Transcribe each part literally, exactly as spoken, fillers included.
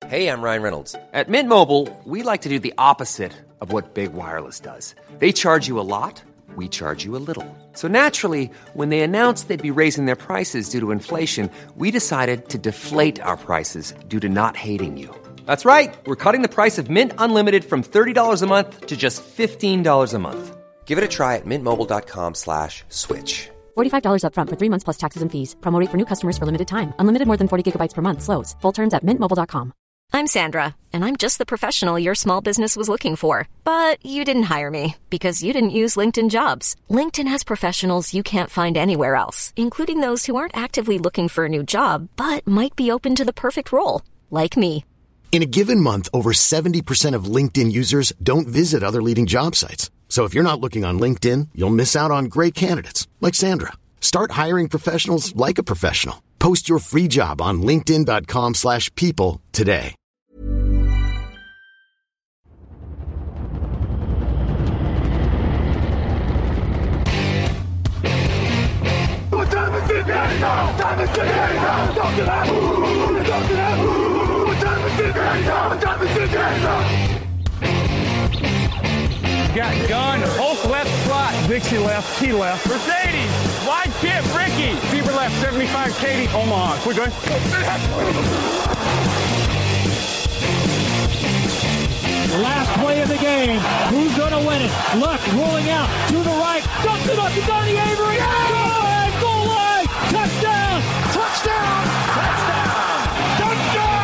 Hey, I'm Ryan Reynolds. At Mint Mobile, we like to do the opposite of what Big Wireless does. They charge you a lot, we charge you a little. So naturally, when they announced they'd be raising their prices due to inflation, we decided to deflate our prices due to not hating you. That's right. We're cutting the price of Mint Unlimited from thirty dollars a month to just fifteen dollars a month. Give it a try at mintmobile.com slash switch. forty-five dollars up front for three months plus taxes and fees. Promo rate for new customers for limited time. Unlimited more than forty gigabytes per month slows. Full terms at mint mobile dot com. I'm Sandra, and I'm just the professional your small business was looking for. But you didn't hire me because you didn't use LinkedIn Jobs. LinkedIn has professionals you can't find anywhere else, including those who aren't actively looking for a new job, but might be open to the perfect role, like me. In a given month, over seventy percent of LinkedIn users don't visit other leading job sites. So if you're not looking on LinkedIn, you'll miss out on great candidates like Sandra. Start hiring professionals like a professional. Post your free job on linkedin.com slash people today. What time is it now? Time is it now? Talk to that. Talk to that. What time is it now? What time is it now? Got gun, Hulk left slot, Dixie left, T left, Mercedes, wide chip, Ricky, Fever left, seventy-five, Katie, Omaha. We're going. Last play of the game. Who's going to win it? Luck rolling out to the right. Dumps it up to Donnie Avery. Yeah! Goal line, goal line. Touchdown. Touchdown. Touchdown. Touchdown.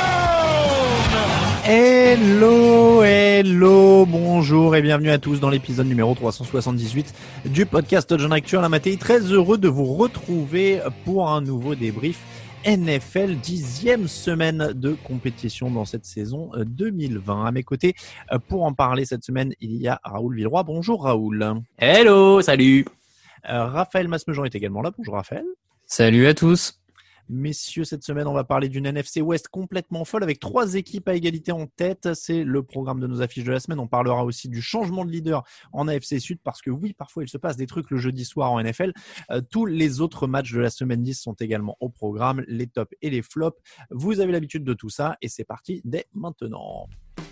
Hello, hello, bonjour et bienvenue à tous dans l'épisode numéro trois cent soixante-dix-huit du podcast Touchdown Actu. Alain Mattei, très heureux de vous retrouver pour un nouveau débrief N F L, dixième semaine de compétition dans cette saison deux mille vingt. À mes côtés, pour en parler cette semaine, il y a Raoul Villeroy. Bonjour Raoul. Hello, salut. Euh, Raphaël Masmejean est également là. Bonjour Raphaël. Salut à tous. Messieurs, cette semaine, on va parler d'une N F C West complètement folle avec trois équipes à égalité en tête. C'est le programme de nos affiches de la semaine. On parlera aussi du changement de leader en A F C Sud parce que oui, parfois il se passe des trucs le jeudi soir en N F L. Euh, tous les autres matchs de la semaine dix sont également au programme, les tops et les flops. Vous avez l'habitude de tout ça et c'est parti dès maintenant.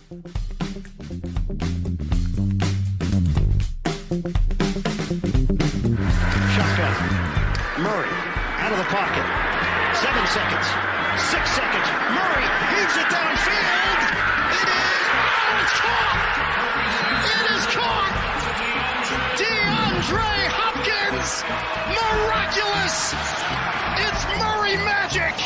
Shotgun. Murray out of the pocket. Seven seconds. Six seconds. Murray heaves it downfield. It is. Oh, it's caught. It is caught. DeAndre Hopkins. Miraculous. It's Murray magic.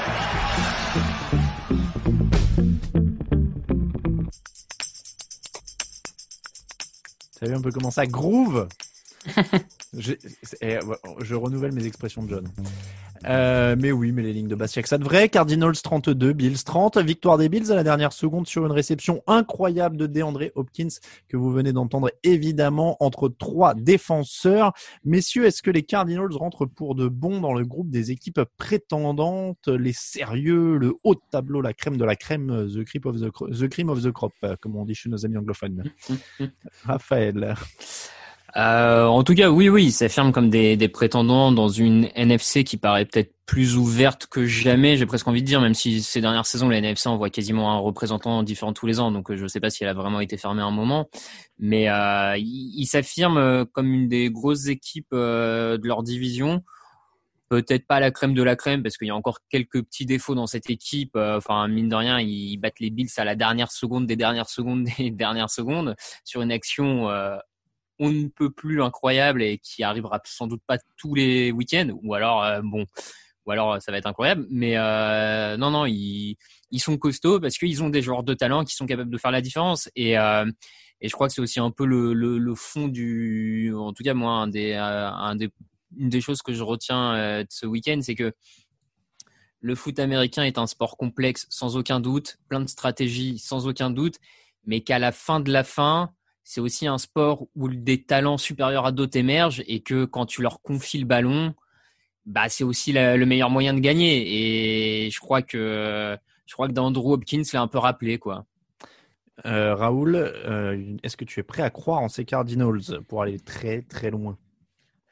T'as vu un peu comment ça groove. je, je renouvelle mes expressions de John. Euh, mais oui, mais les lignes de basse, ça devrait. Cardinals trente-deux, Bills trente. Victoire des Bills à la dernière seconde sur une réception incroyable de DeAndre Hopkins que vous venez d'entendre évidemment entre trois défenseurs. Messieurs, est-ce que les Cardinals rentrent pour de bon dans le groupe des équipes prétendantes, les sérieux, le haut de tableau, la crème de la crème, the cream of the, the cream of the crop, comme on dit chez nos amis anglophones? Raphaël. Euh, en tout cas, oui, oui, ils s'affirment comme des, des prétendants dans une N F C qui paraît peut-être plus ouverte que jamais, j'ai presque envie de dire, même si ces dernières saisons, la N F C envoie quasiment un représentant différent tous les ans, donc je ne sais pas si elle a vraiment été fermée à un moment, mais euh, ils, ils s'affirment comme une des grosses équipes euh, de leur division. Peut-être pas la crème de la crème, parce qu'il y a encore quelques petits défauts dans cette équipe. Euh, enfin, mine de rien, ils battent les Bills à la dernière seconde des dernières secondes des dernières secondes sur une action euh, on ne peut plus incroyable et qui arrivera sans doute pas tous les week-ends, ou alors euh, bon, ou alors ça va être incroyable. Mais euh, non, non, ils ils sont costauds parce qu'ils ont des joueurs de talent qui sont capables de faire la différence. Et euh, et je crois que c'est aussi un peu le le, le fond du, en tout cas moi, un des euh, un des une des choses que je retiens euh, de ce week-end, c'est que le foot américain est un sport complexe sans aucun doute, plein de stratégies sans aucun doute, mais qu'à la fin de la fin, c'est aussi un sport où des talents supérieurs à d'autres émergent et que quand tu leur confies le ballon, bah c'est aussi la, le meilleur moyen de gagner. Et je crois que je crois que d'Andrew Hopkins l'a un peu rappelé, quoi. Euh, Raoul, euh, est-ce que tu es prêt à croire en ces Cardinals pour aller très très loin?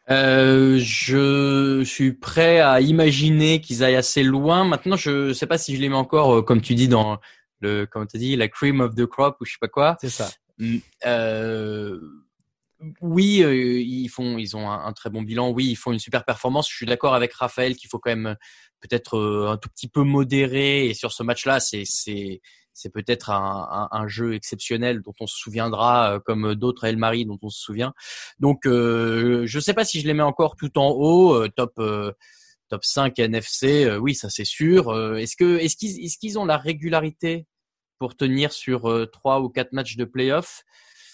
Euh, je suis prêt à imaginer qu'ils aillent assez loin. Maintenant, je sais pas si je les mets encore, euh, comme tu dis dans le, comment t'as dit, la cream of the crop ou je sais pas quoi. C'est ça. Euh, oui, euh, ils font, ils ont un, un très bon bilan. Oui, ils font une super performance. Je suis d'accord avec Raphaël qu'il faut quand même peut-être euh, un tout petit peu modérer. Et sur ce match-là, c'est, c'est, c'est peut-être un, un, un jeu exceptionnel dont on se souviendra, euh, comme d'autres à El Mari dont on se souvient. Donc, euh, je sais pas si je les mets encore tout en haut, euh, top, euh, top cinq N F C. Euh, oui, ça c'est sûr. Euh, est-ce que, est-ce qu'ils, est-ce qu'ils ont la régularité pour tenir sur euh, trois ou quatre matchs de play-off?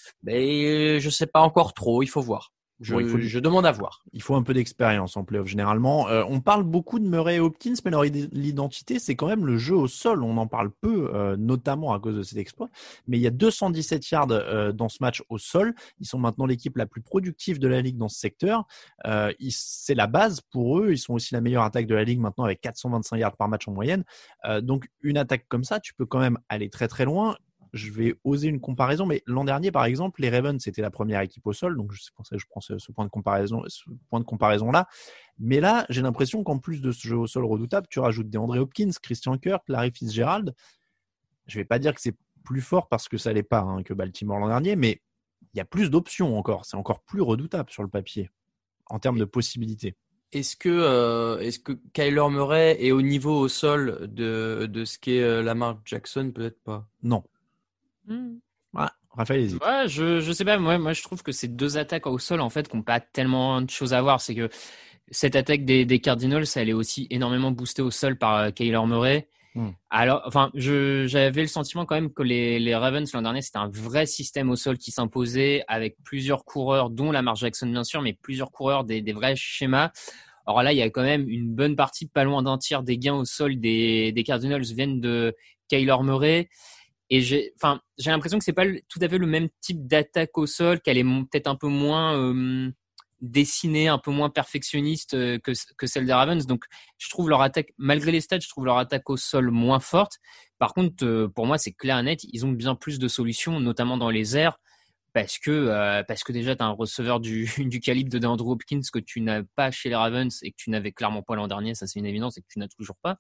Ben, je sais pas encore trop. Il faut voir. Je, Bon, il faut, je demande à voir. Il faut un peu d'expérience en play-off généralement. Euh, on parle beaucoup de Murray et Hopkins, mais leur l'identité, c'est quand même le jeu au sol. On en parle peu, euh, notamment à cause de cet exploit. Mais il y a deux cent dix-sept yards euh, dans ce match au sol. Ils sont maintenant l'équipe la plus productive de la ligue dans ce secteur. Euh, ils, c'est la base pour eux. Ils sont aussi la meilleure attaque de la ligue maintenant avec quatre cent vingt-cinq yards par match en moyenne. Euh, donc une attaque comme ça, tu peux quand même aller très très loin. Je vais oser une comparaison, mais l'an dernier, par exemple, les Ravens, c'était la première équipe au sol, donc c'est pour ça que je prends ce, ce point de comparaison, ce point de comparaison là. Mais là, j'ai l'impression qu'en plus de ce jeu au sol redoutable, tu rajoutes des André Hopkins, Christian Kirk, Larry Fitzgerald. Je vais pas dire que c'est plus fort parce que ça l'est pas hein, que Baltimore l'an dernier, mais il y a plus d'options encore. C'est encore plus redoutable sur le papier en termes de possibilités. Est-ce que, euh, est-ce que Kyler Murray est au niveau au sol de, de ce qu'est euh, Lamar Jackson? Peut-être pas. Non. Hmm. Ouais, Raphaël hésite. Ouais, je je sais pas. Moi, moi, je trouve que ces deux attaques au sol, en fait, qui n'ont pas tellement de choses à voir. C'est que cette attaque des, des Cardinals, elle est aussi énormément boostée au sol par euh, Kyler Murray. Hmm. Alors, enfin, je j'avais le sentiment quand même que les les Ravens l'an dernier, c'était un vrai système au sol qui s'imposait avec plusieurs coureurs, dont Lamar Jackson bien sûr, mais plusieurs coureurs des des vrais schémas. Alors là, il y a quand même une bonne partie, pas loin d'un tiers des gains au sol des des Cardinals viennent de Kyler Murray. Et j'ai, enfin, j'ai l'impression que c'est pas le, tout à fait le même type d'attaque au sol, qu'elle est peut-être un peu moins euh, dessinée, un peu moins perfectionniste euh, que que celle des Ravens. Donc, je trouve leur attaque, malgré les stats, je trouve leur attaque au sol moins forte. Par contre, euh, pour moi, c'est clair et net, ils ont bien plus de solutions, notamment dans les airs, parce que euh, parce que déjà, t'as un receveur du du calibre de DeAndre Hopkins que tu n'as pas chez les Ravens et que tu n'avais clairement pas l'an dernier. Ça, c'est une évidence et que tu n'as toujours pas.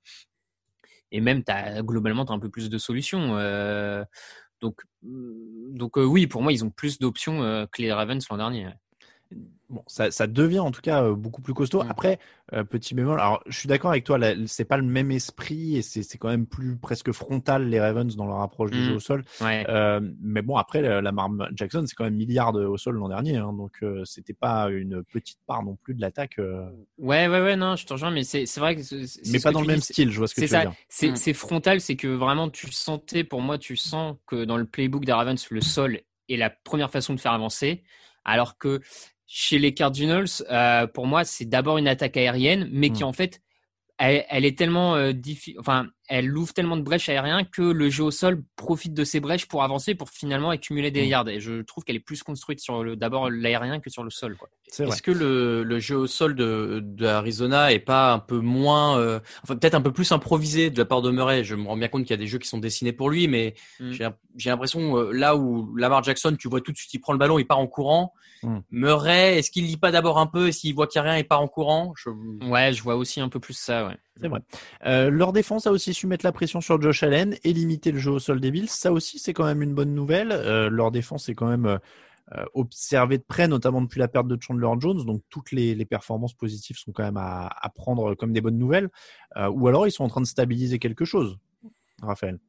Et même, t'as, globalement, tu as un peu plus de solutions. Euh, donc, donc euh, oui, pour moi, ils ont plus d'options euh, que les Ravens l'an dernier. Bon, ça, ça devient en tout cas euh, beaucoup plus costaud. Mmh. Après, euh, petit bémol, alors je suis d'accord avec toi, là, c'est pas le même esprit et c'est, c'est quand même plus presque frontal les Ravens dans leur approche du mmh. jeu au sol. Ouais. Euh, mais bon, après, la Lamar Jackson, c'est quand même milliard au sol l'an dernier, hein, donc euh, c'était pas une petite part non plus de l'attaque. Euh... Ouais, ouais, ouais, non, je te rejoins, mais c'est, c'est vrai que c'est, c'est mais pas dans le même dis, style, je vois ce que c'est tu ça, veux dire. C'est, mmh. c'est frontal, c'est que vraiment tu sentais, pour moi, tu sens que dans le playbook des Ravens, le sol est la première façon de faire avancer, alors que chez les Cardinals, euh, pour moi, c'est d'abord une attaque aérienne, mais mmh. qui en fait, elle, elle est tellement euh, diffi- enfin, elle ouvre tellement de brèches aériennes que le jeu au sol profite de ces brèches pour avancer, pour finalement accumuler des mmh. yards. Et je trouve qu'elle est plus construite sur le, d'abord l'aérien que sur le sol, quoi. C'est Est-ce vrai. que le, le jeu au sol de, de Arizona est pas un peu moins, euh, enfin peut-être un peu plus improvisé de la part de Murray? Je me rends bien compte qu'il y a des jeux qui sont dessinés pour lui, mais mmh. j'ai, j'ai l'impression euh, là où Lamar Jackson, tu vois tout de suite, il prend le ballon, il part en courant. Mmh. Murray, est-ce qu'il lit pas d'abord un peu et s'il voit qu'il n'y a rien, il part en courant? je... Ouais, je vois aussi un peu plus ça. Ouais. C'est vrai. Euh, leur défense a aussi su mettre la pression sur Josh Allen et limiter le jeu au sol des Bills. Ça aussi, c'est quand même une bonne nouvelle. Euh, leur défense est quand même euh, observée de près, notamment depuis la perte de Chandler Jones. Donc, toutes les, les performances positives sont quand même à, à prendre comme des bonnes nouvelles. Euh, ou alors, ils sont en train de stabiliser quelque chose, Raphaël.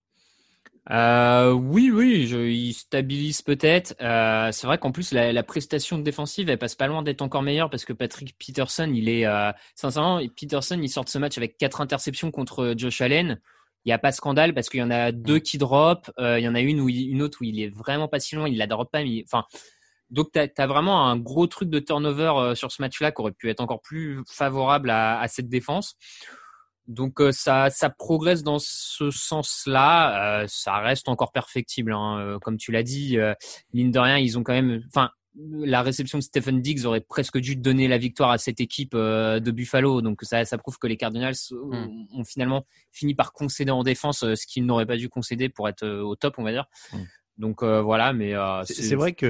Euh, oui, oui, je, il stabilise peut-être. Euh, c'est vrai qu'en plus la, la prestation défensive, elle passe pas loin d'être encore meilleure parce que Patrick Peterson, il est euh, sincèrement, Peterson, il sort de ce match avec quatre interceptions contre Josh Allen. Il y a pas de scandale parce qu'il y en a deux qui drop. Euh, il y en a une où il, une autre où il est vraiment pas si loin, il la drop pas. Mais il, enfin, donc t'as, t'as vraiment un gros truc de turnover euh, sur ce match-là qui aurait pu être encore plus favorable à, à cette défense. Donc euh, ça, ça progresse dans ce sens-là. Euh, ça reste encore perfectible, hein. Euh, comme tu l'as dit, euh, mine de rien, ils ont quand même. Enfin, la réception de Stephen Diggs aurait presque dû donner la victoire à cette équipe euh, de Buffalo. Donc ça, ça prouve que les Cardinals mm. ont, ont finalement fini par concéder en défense euh, ce qu'ils n'auraient pas dû concéder pour être euh, au top, on va dire. Mm. Donc euh, voilà, mais euh, c'est, c'est vrai que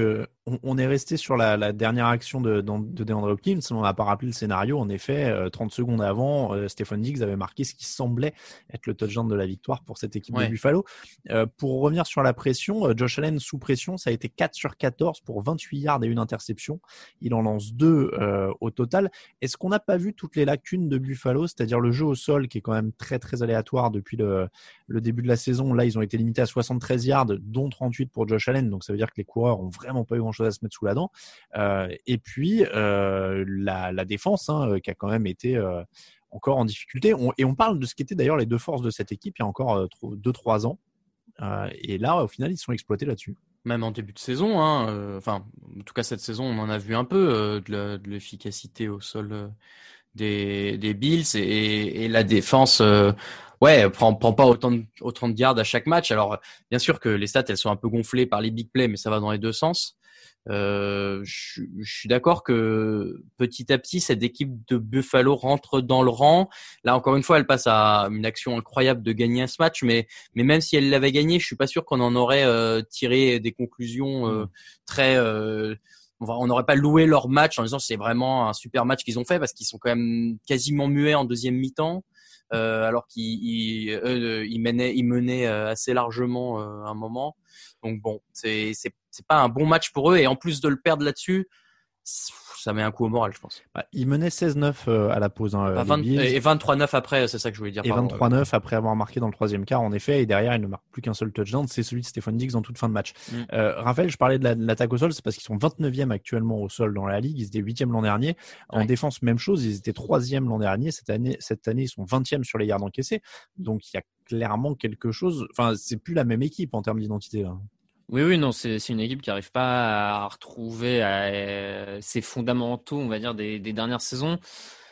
on, on est resté sur la, la dernière action de, de DeAndre Hopkins. On n'a pas rappelé le scénario. En effet, euh, trente secondes avant, euh, Stephon Diggs avait marqué ce qui semblait être le touchdown de la victoire pour cette équipe ouais. de Buffalo. Euh, pour revenir sur la pression, euh, Josh Allen sous pression, ça a été quatre sur quatorze pour vingt-huit yards et une interception. Il en lance deux euh, au total. Est-ce qu'on n'a pas vu toutes les lacunes de Buffalo, c'est-à-dire le jeu au sol qui est quand même très très aléatoire depuis le, le début de la saison. Là, ils ont été limités à soixante-treize yards, dont trente-huit pour Josh Allen. Donc ça veut dire que les coureurs ont vraiment pas eu grand-chose à se mettre sous la dent. Euh, et puis euh, la, la défense, hein, qui a quand même été euh, encore en difficulté. On, et on parle de ce qu'étaient d'ailleurs les deux forces de cette équipe il y a encore deux trois ans. Euh, et là, au final, ils sont exploités là-dessus. Même en début de saison, hein, euh, enfin, en tout cas cette saison, on en a vu un peu euh, de, la, de l'efficacité au sol euh, des, des Bills et, et la défense. Euh, Ouais, prend, prend pas autant de, autant de yards à chaque match. Alors, bien sûr que les stats, elles sont un peu gonflées par les big plays, mais ça va dans les deux sens. Euh, je, je suis d'accord que petit à petit, cette équipe de Buffalo rentre dans le rang. Là, encore une fois, elle passe à une action incroyable de gagner ce match, mais, mais même si elle l'avait gagné, je suis pas sûr qu'on en aurait euh, tiré des conclusions euh, très... Euh, on n'aurait pas loué leur match en disant c'est vraiment un super match qu'ils ont fait parce qu'ils sont quand même quasiment muets en deuxième mi-temps. Euh, alors qu'ils ils, euh, ils menaient, ils menaient assez largement euh, un moment. Donc bon, c'est c'est c'est pas un bon match pour eux et en plus de le perdre là-dessus, ça met un coup au moral, je pense. Bah, ils menaient seize neuf euh, à la pause. Hein, bah, vingt, et vingt-trois neuf après, c'est ça que je voulais dire. Et vingt-trois neuf après avoir marqué dans le troisième quart, en effet. Et derrière, ils ne marquent plus qu'un seul touchdown. C'est celui de Stephon Diggs en toute fin de match. Mm. Euh, Raphaël, je parlais de, la, de l'attaque au sol. C'est parce qu'ils sont vingt-neuvième actuellement au sol dans la ligue. Ils étaient huitième l'an dernier. En ouais. défense, même chose. Ils étaient troisième l'an dernier. Cette année, cette année, ils sont vingtième sur les yards encaissés. Donc, il y a clairement quelque chose. Enfin, c'est plus la même équipe en termes d'identité, là. Oui, oui, non, c'est, c'est une équipe qui n'arrive pas à retrouver à, ses fondamentaux, on va dire, des, des dernières saisons.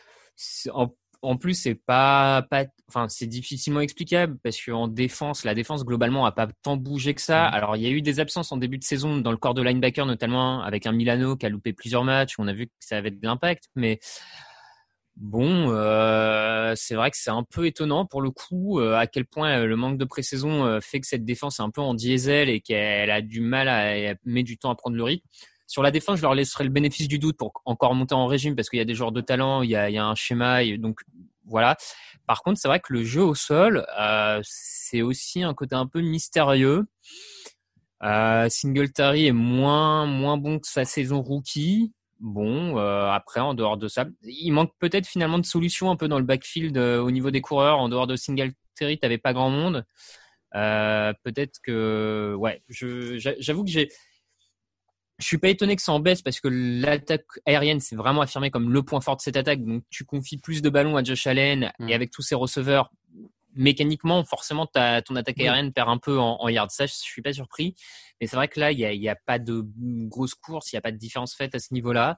En, en plus, c'est pas, pas, enfin, c'est difficilement explicable parce qu'en défense, la défense globalement a pas tant bougé que ça. Alors, il y a eu des absences en début de saison dans le corps de linebacker, notamment avec un Milano qui a loupé plusieurs matchs. On a vu que ça avait de l'impact, mais bon, euh, c'est vrai que c'est un peu étonnant pour le coup euh, à quel point euh, le manque de pré-saison euh, fait que cette défense est un peu en diesel et qu'elle a du mal à, à mettre du temps à prendre le rythme. Sur la défense, je leur laisserai le bénéfice du doute pour encore monter en régime parce qu'il y a des joueurs de talent, il y a, il y a un schéma, et donc voilà. Par contre, c'est vrai que le jeu au sol, euh, c'est aussi un côté un peu mystérieux. Euh, Singletary est moins moins bon que sa saison rookie. Bon, euh, après, en dehors de ça, il manque peut-être finalement de solutions un peu dans le backfield euh, au niveau des coureurs. En dehors de Singletary, t'avais pas grand monde. Euh, peut-être que, ouais, je, j'avoue que j'ai, je suis pas étonné que ça en baisse parce que l'attaque aérienne s'est vraiment affirmée comme le point fort de cette attaque. Donc, tu confies plus de ballons à Josh Allen mmh. et avec tous ses receveurs, mécaniquement, forcément, ta, ton attaque aérienne mmh. perd un peu en, en yards. Ça, je suis pas surpris. Mais c'est vrai que là, il y a, il y a pas de grosse course, il y a pas de différence faite à ce niveau-là.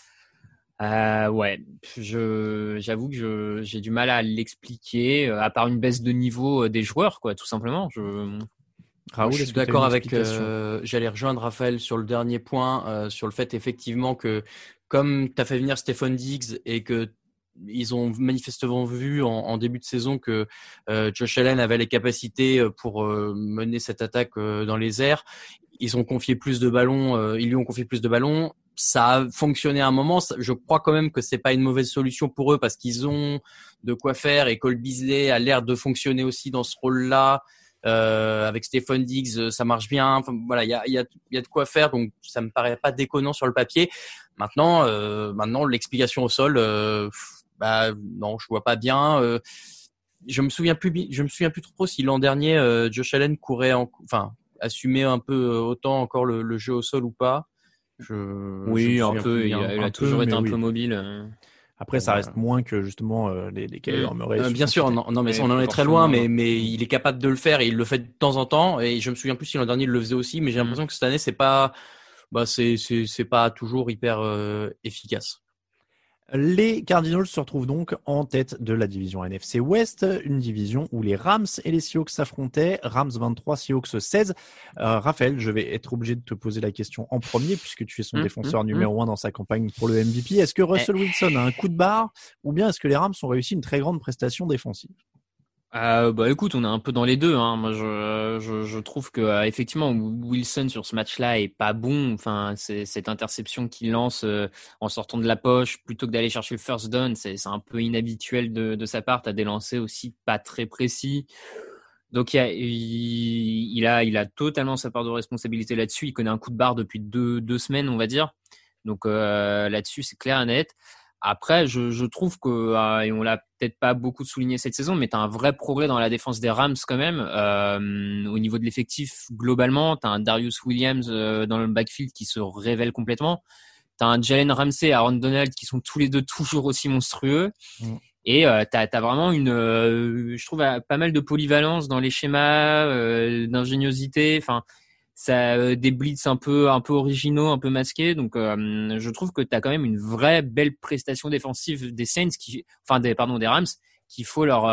Euh, ouais, je, j'avoue que je, j'ai du mal à l'expliquer, à part une baisse de niveau des joueurs, quoi, tout simplement. Je, Raoul, je suis d'accord avec. Euh, j'allais rejoindre Raphaël sur le dernier point, euh, sur le fait effectivement que comme tu as fait venir Stephon Diggs et que ils ont manifestement vu en, en début de saison que euh, Josh Allen avait les capacités pour euh, mener cette attaque euh, dans les airs. Ils ont confié plus de ballons, euh, ils lui ont confié plus de ballons. Ça a fonctionné à un moment. Je crois quand même que c'est pas une mauvaise solution pour eux parce qu'ils ont de quoi faire et Cole Beasley a l'air de fonctionner aussi dans ce rôle-là. Euh, avec Stephon Diggs, ça marche bien. Enfin, voilà, il y a, il y a, il y a de quoi faire, donc ça me paraît pas déconnant sur le papier. Maintenant, euh, maintenant l'explication au sol. Euh, Bah non, je vois pas bien. Euh, je me souviens plus, je me souviens plus trop si l'an dernier euh, Josh Allen courait, en, enfin assumait un peu autant encore le, le jeu au sol ou pas. Je, oui, je un peu. Il a, il a un toujours peu, été un oui. peu mobile. Après, ça reste moins que justement euh, les, les Kyler Murray. Euh, bien sûr, non, non mais ça, on en est très loin, mais mais il est capable de le faire et il le fait de temps en temps. Et je me souviens plus si l'an dernier il le faisait aussi, mais j'ai l'impression que cette année c'est pas, bah c'est c'est c'est pas toujours hyper euh, efficace. Les Cardinals se retrouvent donc en tête de la division N F C West, une division où les Rams et les Seahawks s'affrontaient. Rams vingt-trois, Seahawks seize. Euh, Raphaël, je vais être obligé de te poser la question en premier puisque tu es son mmh, défenseur mmh, numéro un dans sa campagne pour le M V P. Est-ce que Russell Wilson a un coup de barre ou bien est-ce que les Rams ont réussi une très grande prestation défensive ? Euh, bah écoute, on est un peu dans les deux. Hein. Moi, je, je, je trouve que euh, effectivement Wilson sur ce match-là est pas bon. Enfin, c'est cette interception qu'il lance euh, en sortant de la poche plutôt que d'aller chercher le first down, c'est, c'est un peu inhabituel de, de sa part. T'as des lancers aussi pas très précis. Donc il, y a, il, il a il a totalement sa part de responsabilité là-dessus. Il connaît un coup de barre depuis deux deux semaines, on va dire. Donc euh, là-dessus, c'est clair et net. Après, je, je trouve que, euh, et on l'a peut-être pas beaucoup souligné cette saison, mais tu as un vrai progrès dans la défense des Rams quand même. Euh, au niveau de l'effectif, globalement, tu as un Darius Williams euh, dans le backfield qui se révèle complètement. Tu as un Jalen Ramsey et Aaron Donald qui sont tous les deux toujours aussi monstrueux. Mmh. Et euh, tu as vraiment une, euh, je trouve, pas mal de polyvalence dans les schémas, euh, d'ingéniosité. Enfin, ça euh, des blitz un peu un peu originaux, un peu masqués. Donc euh, je trouve que tu as quand même une vraie belle prestation défensive des Saints qui enfin des pardon des Rams qu'il faut leur euh,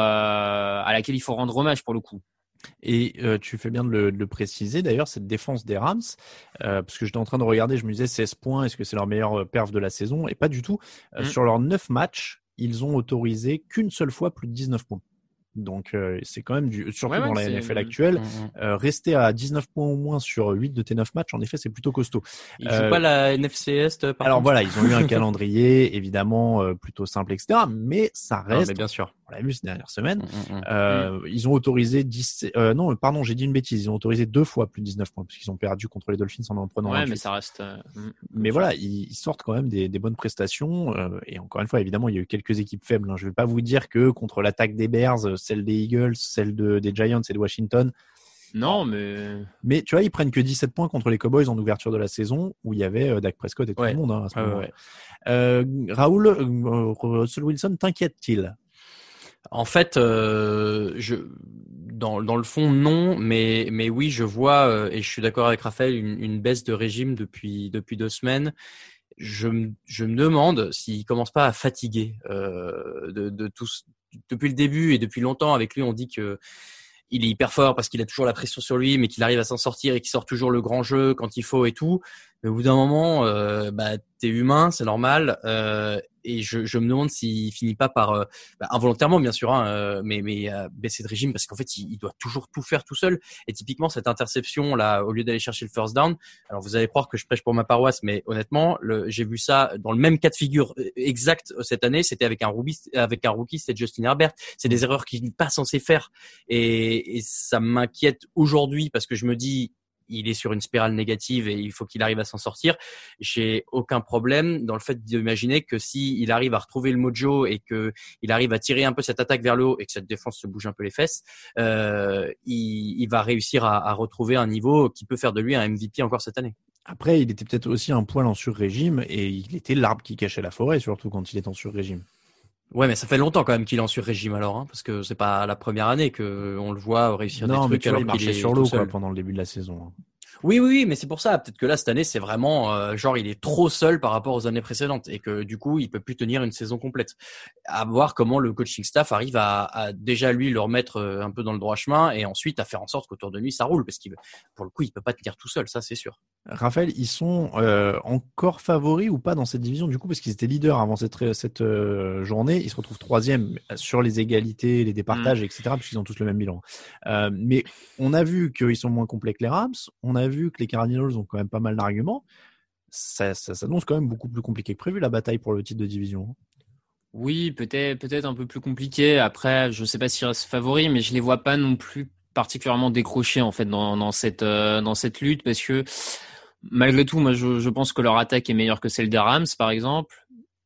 à laquelle il faut rendre hommage pour le coup. Et euh, tu fais bien de le, de le préciser d'ailleurs, cette défense des Rams, euh, parce que j'étais en train de regarder, je me disais seize points, est-ce que c'est leur meilleure perf de la saison? Et pas du tout. Euh, mmh. Sur leurs neuf matchs, ils ont autorisé qu'une seule fois plus de dix-neuf points. Donc euh, c'est quand même du surtout ouais, dans ouais, la N F L actuelle, mmh. euh, rester à dix-neuf points au moins sur huit de tes neuf matchs, en effet, c'est plutôt costaud. Ils euh, jouent pas la N F C Est par Alors contre. voilà, ils ont eu un calendrier évidemment euh, plutôt simple, et cetera. Mais ça reste. Non, mais bien sûr. On l'a vu ces dernières semaines. Mmh, mmh, euh, mmh. Ils ont autorisé dix. Euh, non, pardon, j'ai dit une bêtise. Ils ont autorisé deux fois plus de dix-neuf points parce qu'ils ont perdu contre les Dolphins en en prenant Ouais, vingt-huit. mais ça reste. Euh... Mais voilà, ils sortent quand même des, des bonnes prestations. Euh, et encore une fois, évidemment, il y a eu quelques équipes faibles. Hein. Je vais pas vous dire que contre l'attaque des Bears, celle des Eagles, celle de, des Giants et de Washington. Non, mais. Mais tu vois, ils prennent que dix-sept points contre les Cowboys en ouverture de la saison où il y avait euh, Dak Prescott et tout ouais. le monde hein, à ce ouais, moment-là. Ouais. Euh, Raoul, euh, Russell Wilson t'inquiète-t-il? En fait, euh, je, dans, dans le fond, non, mais, mais oui, je vois, euh, et je suis d'accord avec Raphaël, une, une baisse de régime depuis, depuis deux semaines. Je, je me demande s'il commence pas à fatiguer euh, de, de tout. Depuis le début et depuis longtemps, avec lui, on dit que il est hyper fort parce qu'il a toujours la pression sur lui, mais qu'il arrive à s'en sortir et qu'il sort toujours le grand jeu quand il faut et tout. Mais au bout d'un moment, euh, bah, t'es humain, c'est normal. Euh, et je, je me demande s'il finit pas par, euh, bah, involontairement bien sûr, hein, euh, mais, mais euh, baisser de régime parce qu'en fait, il, il doit toujours tout faire tout seul. Et typiquement, cette interception là, au lieu d'aller chercher le first down, alors vous allez croire que je prêche pour ma paroisse, mais honnêtement, le, j'ai vu ça dans le même cas de figure exact cette année. C'était avec un rookie, avec un rookie, c'était Justin Herbert. C'est des erreurs qu'il n'est pas censé faire. Et, et ça m'inquiète aujourd'hui parce que je me dis, il est sur une spirale négative et il faut qu'il arrive à s'en sortir. J'ai aucun problème dans le fait d'imaginer que si il arrive à retrouver le mojo et que il arrive à tirer un peu cette attaque vers le haut et que cette défense se bouge un peu les fesses, euh, il, il va réussir à, à retrouver un niveau qui peut faire de lui un M V P encore cette année. Après, il était peut-être aussi un poil en sur-régime et il était l'arbre qui cachait la forêt, surtout quand il est en sur-régime. Ouais, mais ça fait longtemps quand même qu'il est en sur-régime alors, hein, parce que c'est pas la première année que on le voit réussir non, des trucs mais alors il marchait qu'il est sur l'eau quoi, pendant le début de la saison. Oui, oui, oui, mais c'est pour ça. Peut-être que là, cette année, c'est vraiment euh, genre il est trop seul par rapport aux années précédentes et que du coup, il peut plus tenir une saison complète. À voir comment le coaching staff arrive à, à déjà lui le remettre un peu dans le droit chemin et ensuite à faire en sorte qu'autour de lui ça roule parce qu'il pour le coup, il peut pas tenir tout seul, ça c'est sûr. Raphaël, ils sont euh, encore favoris ou pas dans cette division du coup parce qu'ils étaient leaders avant cette cette euh, journée, ils se retrouvent troisième sur les égalités, les départages, mmh. et cetera. Puisqu'ils ont tous le même bilan. Euh, mais on a vu qu'ils sont moins complets que les Rams, on a vu que les Cardinals ont quand même pas mal d'arguments. Ça, ça s'annonce quand même beaucoup plus compliqué que prévu la bataille pour le titre de division. Oui, peut-être peut-être un peu plus compliqué. Après, je sais pas s'ils restent favoris, mais je les vois pas non plus particulièrement décrochés en fait dans dans cette euh, dans cette lutte parce que malgré tout, moi je, je pense que leur attaque est meilleure que celle des Rams par exemple.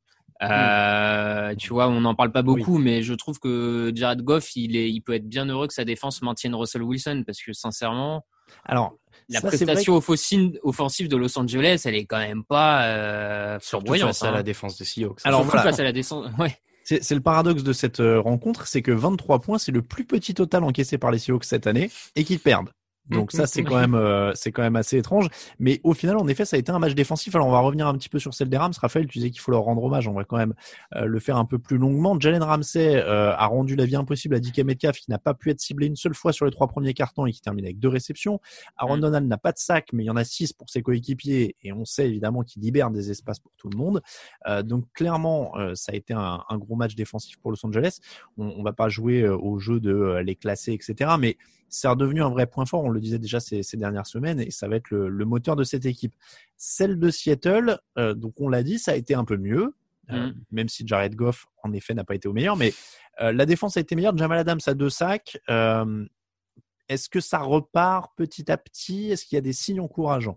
Euh, mmh. Tu vois, on n'en parle pas beaucoup, oui. Mais je trouve que Jared Goff, il est, il peut être bien heureux que sa défense maintienne Russell Wilson parce que sincèrement, alors la ça, prestation que... offensive de Los Angeles, elle est quand même pas euh, survoyante face hein. à la défense des Seahawks. Alors voilà. face à la défense, ouais. C'est, c'est le paradoxe de cette rencontre, c'est que vingt-trois points, c'est le plus petit total encaissé par les Seahawks cette année et qu'ils perdent. Donc ça, c'est quand même, euh, c'est quand même assez étrange. Mais au final, en effet, ça a été un match défensif. Alors, on va revenir un petit peu sur celle des Rams. Raphaël, tu disais qu'il faut leur rendre hommage. On va quand même euh, le faire un peu plus longuement. Jalen Ramsey euh, a rendu la vie impossible à D K Metcalf, qui n'a pas pu être ciblé une seule fois sur les trois premiers cartons et qui termine avec deux réceptions. Aaron Donald n'a pas de sac, mais il y en a six pour ses coéquipiers. Et on sait évidemment qu'il libère des espaces pour tout le monde. Euh, donc clairement, euh, ça a été un, un gros match défensif pour Los Angeles. On, on va pas jouer euh, au jeu de euh, les classer, et cetera. Mais c'est redevenu un vrai point fort, on le disait déjà ces, ces dernières semaines, et ça va être le, le moteur de cette équipe. Celle de Seattle, euh, donc on l'a dit, ça a été un peu mieux, euh, mm. même si Jared Goff, en effet, n'a pas été au meilleur, mais euh, la défense a été meilleure. Jamal Adams a deux sacs. Euh, est-ce que ça repart petit à petit? Est-ce qu'il y a des signes encourageants?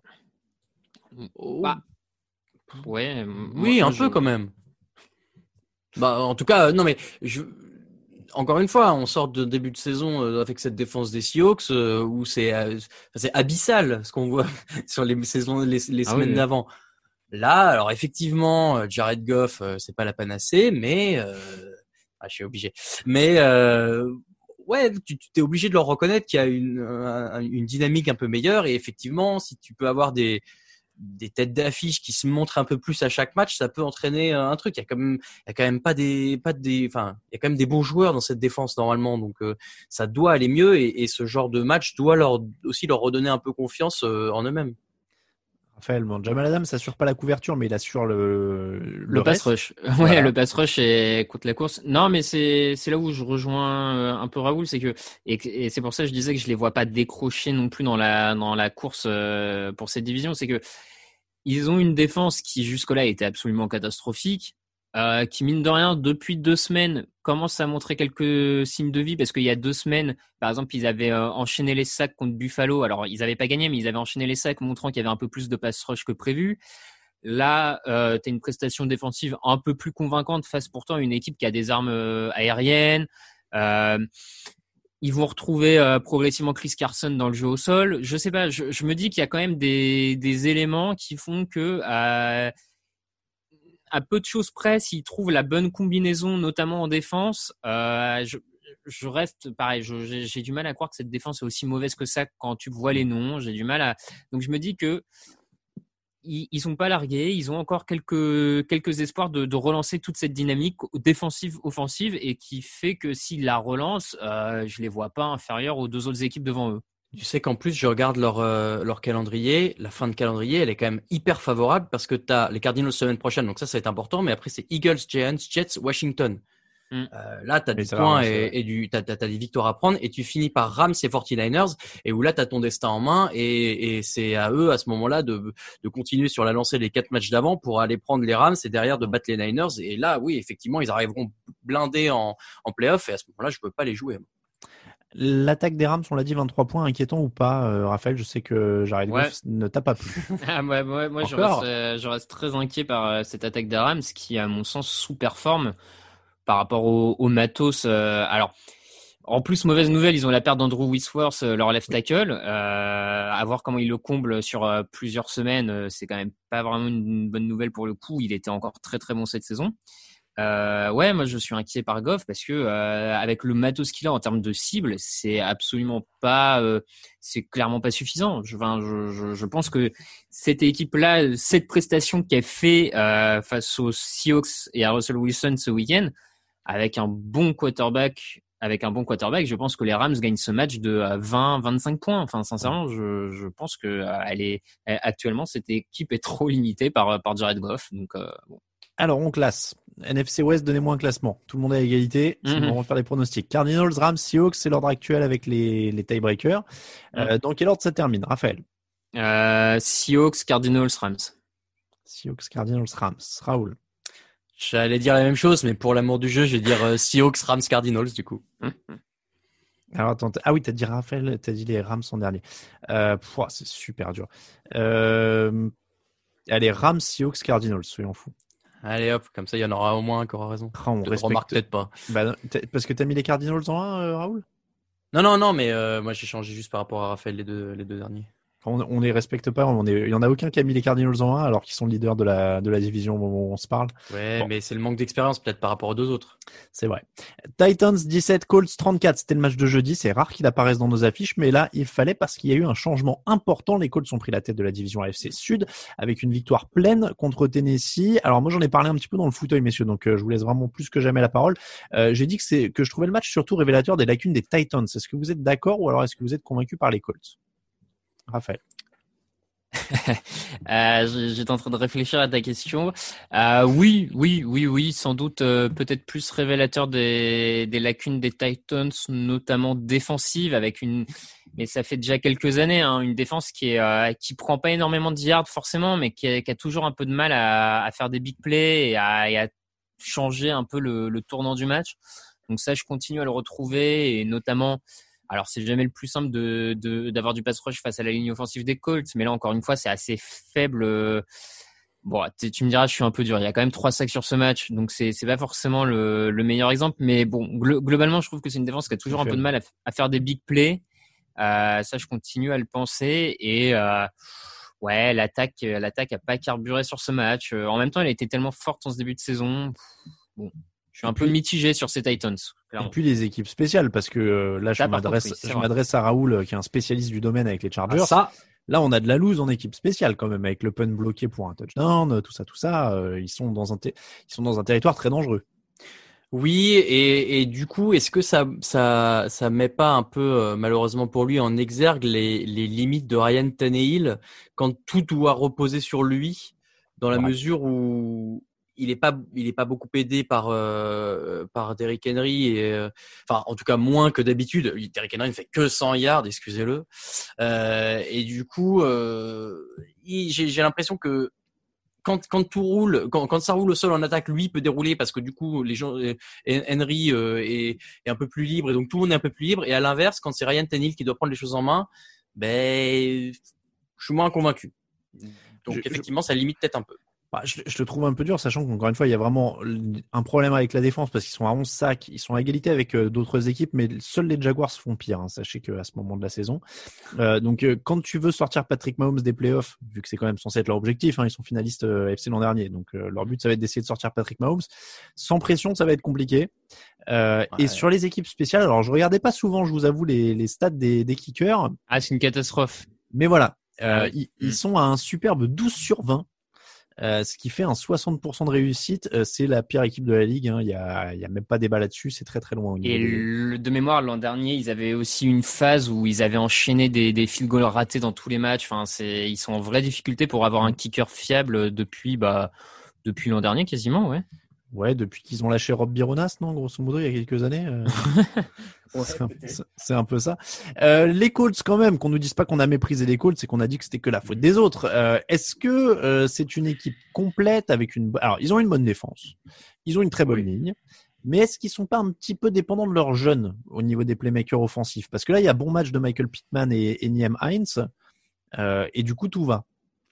oh. bah, Ouais. Oui, moi, un je... peu quand même. Bah, en tout cas, non mais... je Encore une fois, on sort de début de saison avec cette défense des Seahawks où c'est c'est abyssal ce qu'on voit sur les saisons les, les ah semaines oui. d'avant. Là, alors effectivement, Jared Goff, c'est pas la panacée, mais euh, ah, je suis obligé. Mais euh, ouais, tu t'es obligé de leur reconnaître qu'il y a une une dynamique un peu meilleure, et effectivement, si tu peux avoir des des têtes d'affiche qui se montrent un peu plus à chaque match, ça peut entraîner un truc. Il y a quand même, il y a quand même pas des, pas des, enfin, il y a quand même des bons joueurs dans cette défense normalement, donc euh, ça doit aller mieux, et, et ce genre de match doit leur aussi leur redonner un peu confiance euh, en eux-mêmes. Raphaël, bon, Jamal Adams assure pas la couverture, mais il assure le le, le pass rush. Voilà. Ouais, le pass rush et contre la course. Non, mais c'est c'est là où je rejoins un peu Raoul, c'est que et, et c'est pour ça que je disais que je les vois pas décrocher non plus dans la dans la course euh, pour cette division, c'est que ils ont une défense qui jusque-là était absolument catastrophique, euh, qui mine de rien depuis deux semaines commence à montrer quelques signes de vie, parce qu'il y a deux semaines, par exemple, ils avaient euh, enchaîné les sacs contre Buffalo. Alors ils n'avaient pas gagné, mais ils avaient enchaîné les sacs, montrant qu'il y avait un peu plus de pass rush que prévu. Là, euh, tu as une prestation défensive un peu plus convaincante face pourtant à une équipe qui a des armes euh, aériennes. Euh, Ils vont retrouver euh, progressivement Chris Carson dans le jeu au sol. Je sais pas, je, je me dis qu'il y a quand même des, des éléments qui font que euh, à peu de choses près, s'ils trouvent la bonne combinaison, notamment en défense, euh, je, je reste pareil. Je, j'ai, j'ai du mal à croire que cette défense est aussi mauvaise que ça quand tu vois les noms. J'ai du mal à. Donc je me dis que ils, ils sont pas largués. Ils ont encore quelques quelques espoirs de, de relancer toute cette dynamique défensive offensive, et qui fait que s'ils la relancent, euh, je les vois pas inférieurs aux deux autres équipes devant eux. Tu sais qu'en plus, je regarde leur euh, leur calendrier. La fin de calendrier, elle est quand même hyper favorable, parce que tu as les Cardinals semaine prochaine, donc ça, ça va être important. Mais après, c'est Eagles, Giants, Jets, Washington. Mm. Euh, là, tu as des points et, et du, t'as, t'as, t'as des victoires à prendre, et tu finis par Rams et forty-niners, et où là, tu as ton destin en main, et, et c'est à eux, à ce moment-là, de, de continuer sur la lancée des quatre matchs d'avant pour aller prendre les Rams, et derrière de battre les Niners. Et là, oui, effectivement, ils arriveront blindés en, en playoff, et à ce moment-là, je peux pas les jouer. L'attaque des Rams, on l'a dit, vingt-trois points, inquiétant ou pas, euh, Raphaël? Je sais que Jared ouais. Goff ne t'a pas plu. ah, ouais, ouais, moi, je reste, euh, je reste très inquiet par euh, cette attaque des Rams, qui, à mon sens, sous-performe par rapport au, au matos. Euh, alors, en plus, mauvaise nouvelle, ils ont la perte d'Andrew Whitworth, euh, leur left tackle. Euh, à voir comment ils le comblent sur euh, plusieurs semaines, euh, c'est quand même pas vraiment une bonne nouvelle pour le coup. Il était encore très très bon cette saison. Euh, ouais, moi je suis inquiet par Goff, parce que euh, avec le matos qu'il a en termes de cible, c'est absolument pas, euh, c'est clairement pas suffisant. Je, enfin, je, je, je pense que cette équipe-là, cette prestation qu'elle fait euh, face aux Seahawks et à Russell Wilson ce week-end, avec un bon quarterback, avec un bon quarterback, je pense que les Rams gagnent ce match de vingt, vingt-cinq points. Enfin, sincèrement, je, je pense que euh, elle est actuellement cette équipe est trop limitée par par Jared Goff. Donc euh, bon. Alors, on classe. N F C West, donnez-moi un classement. Tout le monde est à égalité. Mm-hmm. Sinon, on va faire les pronostics. Cardinals, Rams, Seahawks, c'est l'ordre actuel avec les, les tiebreakers. Mm. Euh, dans quel ordre ça termine, Raphaël? euh, Seahawks, Cardinals, Rams. Seahawks, Cardinals, Rams. Raoul? J'allais dire la même chose, mais pour l'amour du jeu, je vais dire euh, Seahawks, Rams, Cardinals, du coup. Mm-hmm. Alors, attends. Ah oui, t'as dit Raphaël, t'as dit les Rams en dernier. Euh, pouah, c'est super dur. Euh, allez, Rams, Seahawks, Cardinals, soyons fous. Allez hop, comme ça il y en aura au moins un qui aura raison. Ah, on je respecte... remarque peut-être pas. Bah, parce que t'as mis les Cardinals en un, euh, Raoul? Non, non, non, mais euh, moi j'ai changé juste par rapport à Raphaël les deux, les deux derniers. On, on les respecte pas. On est, il y en a aucun qui a mis les Cardinals en un alors qu'ils sont leaders de la de la division au moment où on se parle. Ouais, bon. Mais c'est le manque d'expérience peut-être par rapport aux deux autres. C'est vrai. Titans dix-sept, Colts trente-quatre. C'était le match de jeudi. C'est rare qu'il apparaisse dans nos affiches, mais là il fallait parce qu'il y a eu un changement important. Les Colts ont pris la tête de la division A F C Sud avec une victoire pleine contre Tennessee. Alors moi j'en ai parlé un petit peu dans le fauteuil, messieurs, donc euh, je vous laisse vraiment plus que jamais la parole. Euh, j'ai dit que c'est que je trouvais le match surtout révélateur des lacunes des Titans. Est-ce que vous êtes d'accord ou alors est-ce que vous êtes convaincu par les Colts? Raphaël. euh, J'étais en train de réfléchir à ta question. Euh, oui, oui, oui, oui, sans doute euh, peut-être plus révélateur des, des lacunes des Titans, notamment défensives, avec une. Mais ça fait déjà quelques années, hein, une défense qui est euh, qui prend pas énormément de yards forcément, mais qui a, qui a toujours un peu de mal à, à faire des big plays et à, et à changer un peu le, le tournant du match. Donc ça, je continue à le retrouver et notamment. Alors, c'est jamais le plus simple de, de, d'avoir du pass rush face à la ligne offensive des Colts, mais là, encore une fois, c'est assez faible. Bon, tu me diras, je suis un peu dur. Il y a quand même trois sacs sur ce match, donc c'est, c'est pas forcément le, le meilleur exemple, mais bon, glo- globalement, je trouve que c'est une défense qui a toujours un peu de mal à, à faire des big plays. Euh, ça, je continue à le penser et, euh, ouais, l'attaque, l'attaque a pas carburé sur ce match. En même temps, elle a été tellement forte en ce début de saison. Bon. Je suis un peu mitigé sur ces Titans. Clairement. Et puis les équipes spéciales, parce que euh, là, je ça, m'adresse, contre, oui, je m'adresse à Raoul, qui est un spécialiste du domaine avec les Chargers. Ah, ça. Là, on a de la loose en équipe spéciale quand même, avec le punt bloqué pour un touchdown, tout ça, tout ça. Euh, ils sont dans un, ter- ils sont dans un territoire très dangereux. Oui, et, et du coup, est-ce que ça, ça, ça met pas un peu, euh, malheureusement pour lui, en exergue les, les limites de Ryan Tannehill quand tout doit reposer sur lui, dans la ouais. mesure où il est pas, il est pas beaucoup aidé par euh, par Derrick Henry et, euh, enfin, en tout cas moins que d'habitude. Derrick Henry ne fait que cent yards, excusez-le. Euh, et du coup, euh, il, j'ai, j'ai l'impression que Quand, quand tout roule, quand, quand ça roule au sol en attaque, lui peut dérouler parce que du coup les gens, Henry euh, est, est un peu plus libre et donc tout le monde est un peu plus libre. Et à l'inverse, quand c'est Ryan Tannehill qui doit prendre les choses en main, ben je suis moins convaincu. Donc je, effectivement, je... ça limite peut-être un peu. Bah, je, je le trouve un peu dur, sachant qu'encore une fois, il y a vraiment un problème avec la défense parce qu'ils sont à onze sacs, ils sont à égalité avec euh, d'autres équipes, mais seuls les Jaguars font pire. Hein, sachez qu'à ce moment de la saison, euh, donc euh, quand tu veux sortir Patrick Mahomes des playoffs, vu que c'est quand même censé être leur objectif, hein, ils sont finalistes euh, F C l'an dernier, donc euh, leur but ça va être d'essayer de sortir Patrick Mahomes. Sans pression, ça va être compliqué. Euh, ouais. Et sur les équipes spéciales, alors je regardais pas souvent, je vous avoue, les, les stats des, des kickers. Ah, c'est une catastrophe. Mais voilà, euh, ouais. ils, ils sont à un superbe douze sur vingt. Euh, ce qui fait un soixante pour cent de réussite. Euh, c'est la pire équipe de la ligue. Hein. Il y a, il y a même pas débat là-dessus. C'est très très loin. Au niveau Et des... le, de mémoire, l'an dernier, ils avaient aussi une phase où ils avaient enchaîné des, des field goals ratés dans tous les matchs. Enfin, c'est, ils sont en vraie difficulté pour avoir un kicker fiable depuis, bah, depuis l'an dernier quasiment, ouais. Ouais, depuis qu'ils ont lâché Rob Bironas, non, grosso modo, il y a quelques années. Euh... c'est, un, c'est un peu ça. Euh, les Colts, quand même, qu'on nous dise pas qu'on a méprisé les Colts, c'est qu'on a dit que c'était que la faute des autres. Euh, est-ce que euh, c'est une équipe complète avec une... Alors, ils ont une bonne défense. Ils ont une très bonne oui. ligne. Mais est-ce qu'ils sont pas un petit peu dépendants de leurs jeunes au niveau des playmakers offensifs? Parce que là, il y a bon match de Michael Pittman et, et Nyheim Hines. Euh, et du coup, tout va.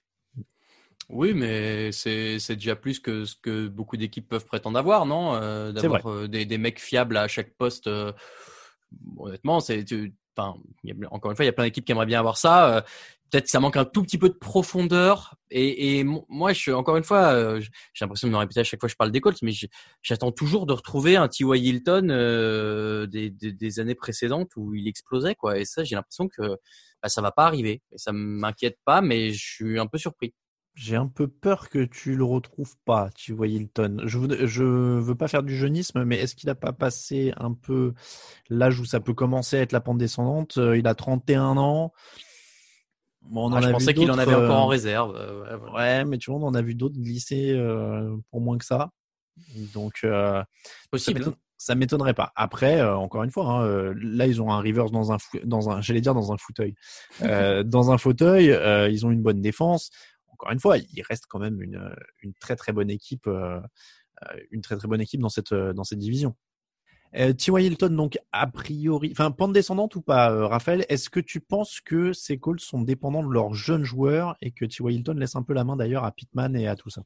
Oui, mais c'est c'est déjà plus que ce que beaucoup d'équipes peuvent prétendre avoir, non euh, d'avoir euh, des des mecs fiables à chaque poste. Euh, honnêtement, c'est tu, enfin, y a, encore une fois, il y a plein d'équipes qui aimeraient bien avoir ça. Euh, peut-être que ça manque un tout petit peu de profondeur. Et, et moi, je suis encore une fois, euh, j'ai l'impression de me répéter à chaque fois que je parle des Colts, mais j'attends toujours de retrouver un T Y Hilton euh, des, des des années précédentes où il explosait, quoi. Et ça, j'ai l'impression que bah, ça va pas arriver. Et ça m'inquiète pas, mais je suis un peu surpris. J'ai un peu peur que tu le retrouves pas, tu vois Hilton. Je veux, je veux pas faire du jeunisme, mais est-ce qu'il a pas passé un peu l'âge où ça peut commencer à être la pente descendante? Il a trente et un ans. Bon, on ah, en je a pensais vu qu'il en avait encore en réserve. Euh, ouais, ouais. ouais, mais tu vois, on en a vu d'autres glisser euh, pour moins que ça. Donc, euh, possible. Ça, m'étonne, ça m'étonnerait pas. Après, euh, encore une fois, hein, euh, là, ils ont un Rivers dans un, fou, dans un, j'allais dire dans un fauteuil, euh, dans un fauteuil. Euh, ils ont une bonne défense. Encore une fois, il reste quand même une, une très très bonne équipe, euh, une très très bonne équipe dans cette dans cette division. Euh, T Y Hilton, donc a priori, enfin pente descendante ou pas, euh, Raphaël, est-ce que tu penses que ces Colts sont dépendants de leurs jeunes joueurs et que T Y Hilton laisse un peu la main d'ailleurs à Pittman et à tout ça?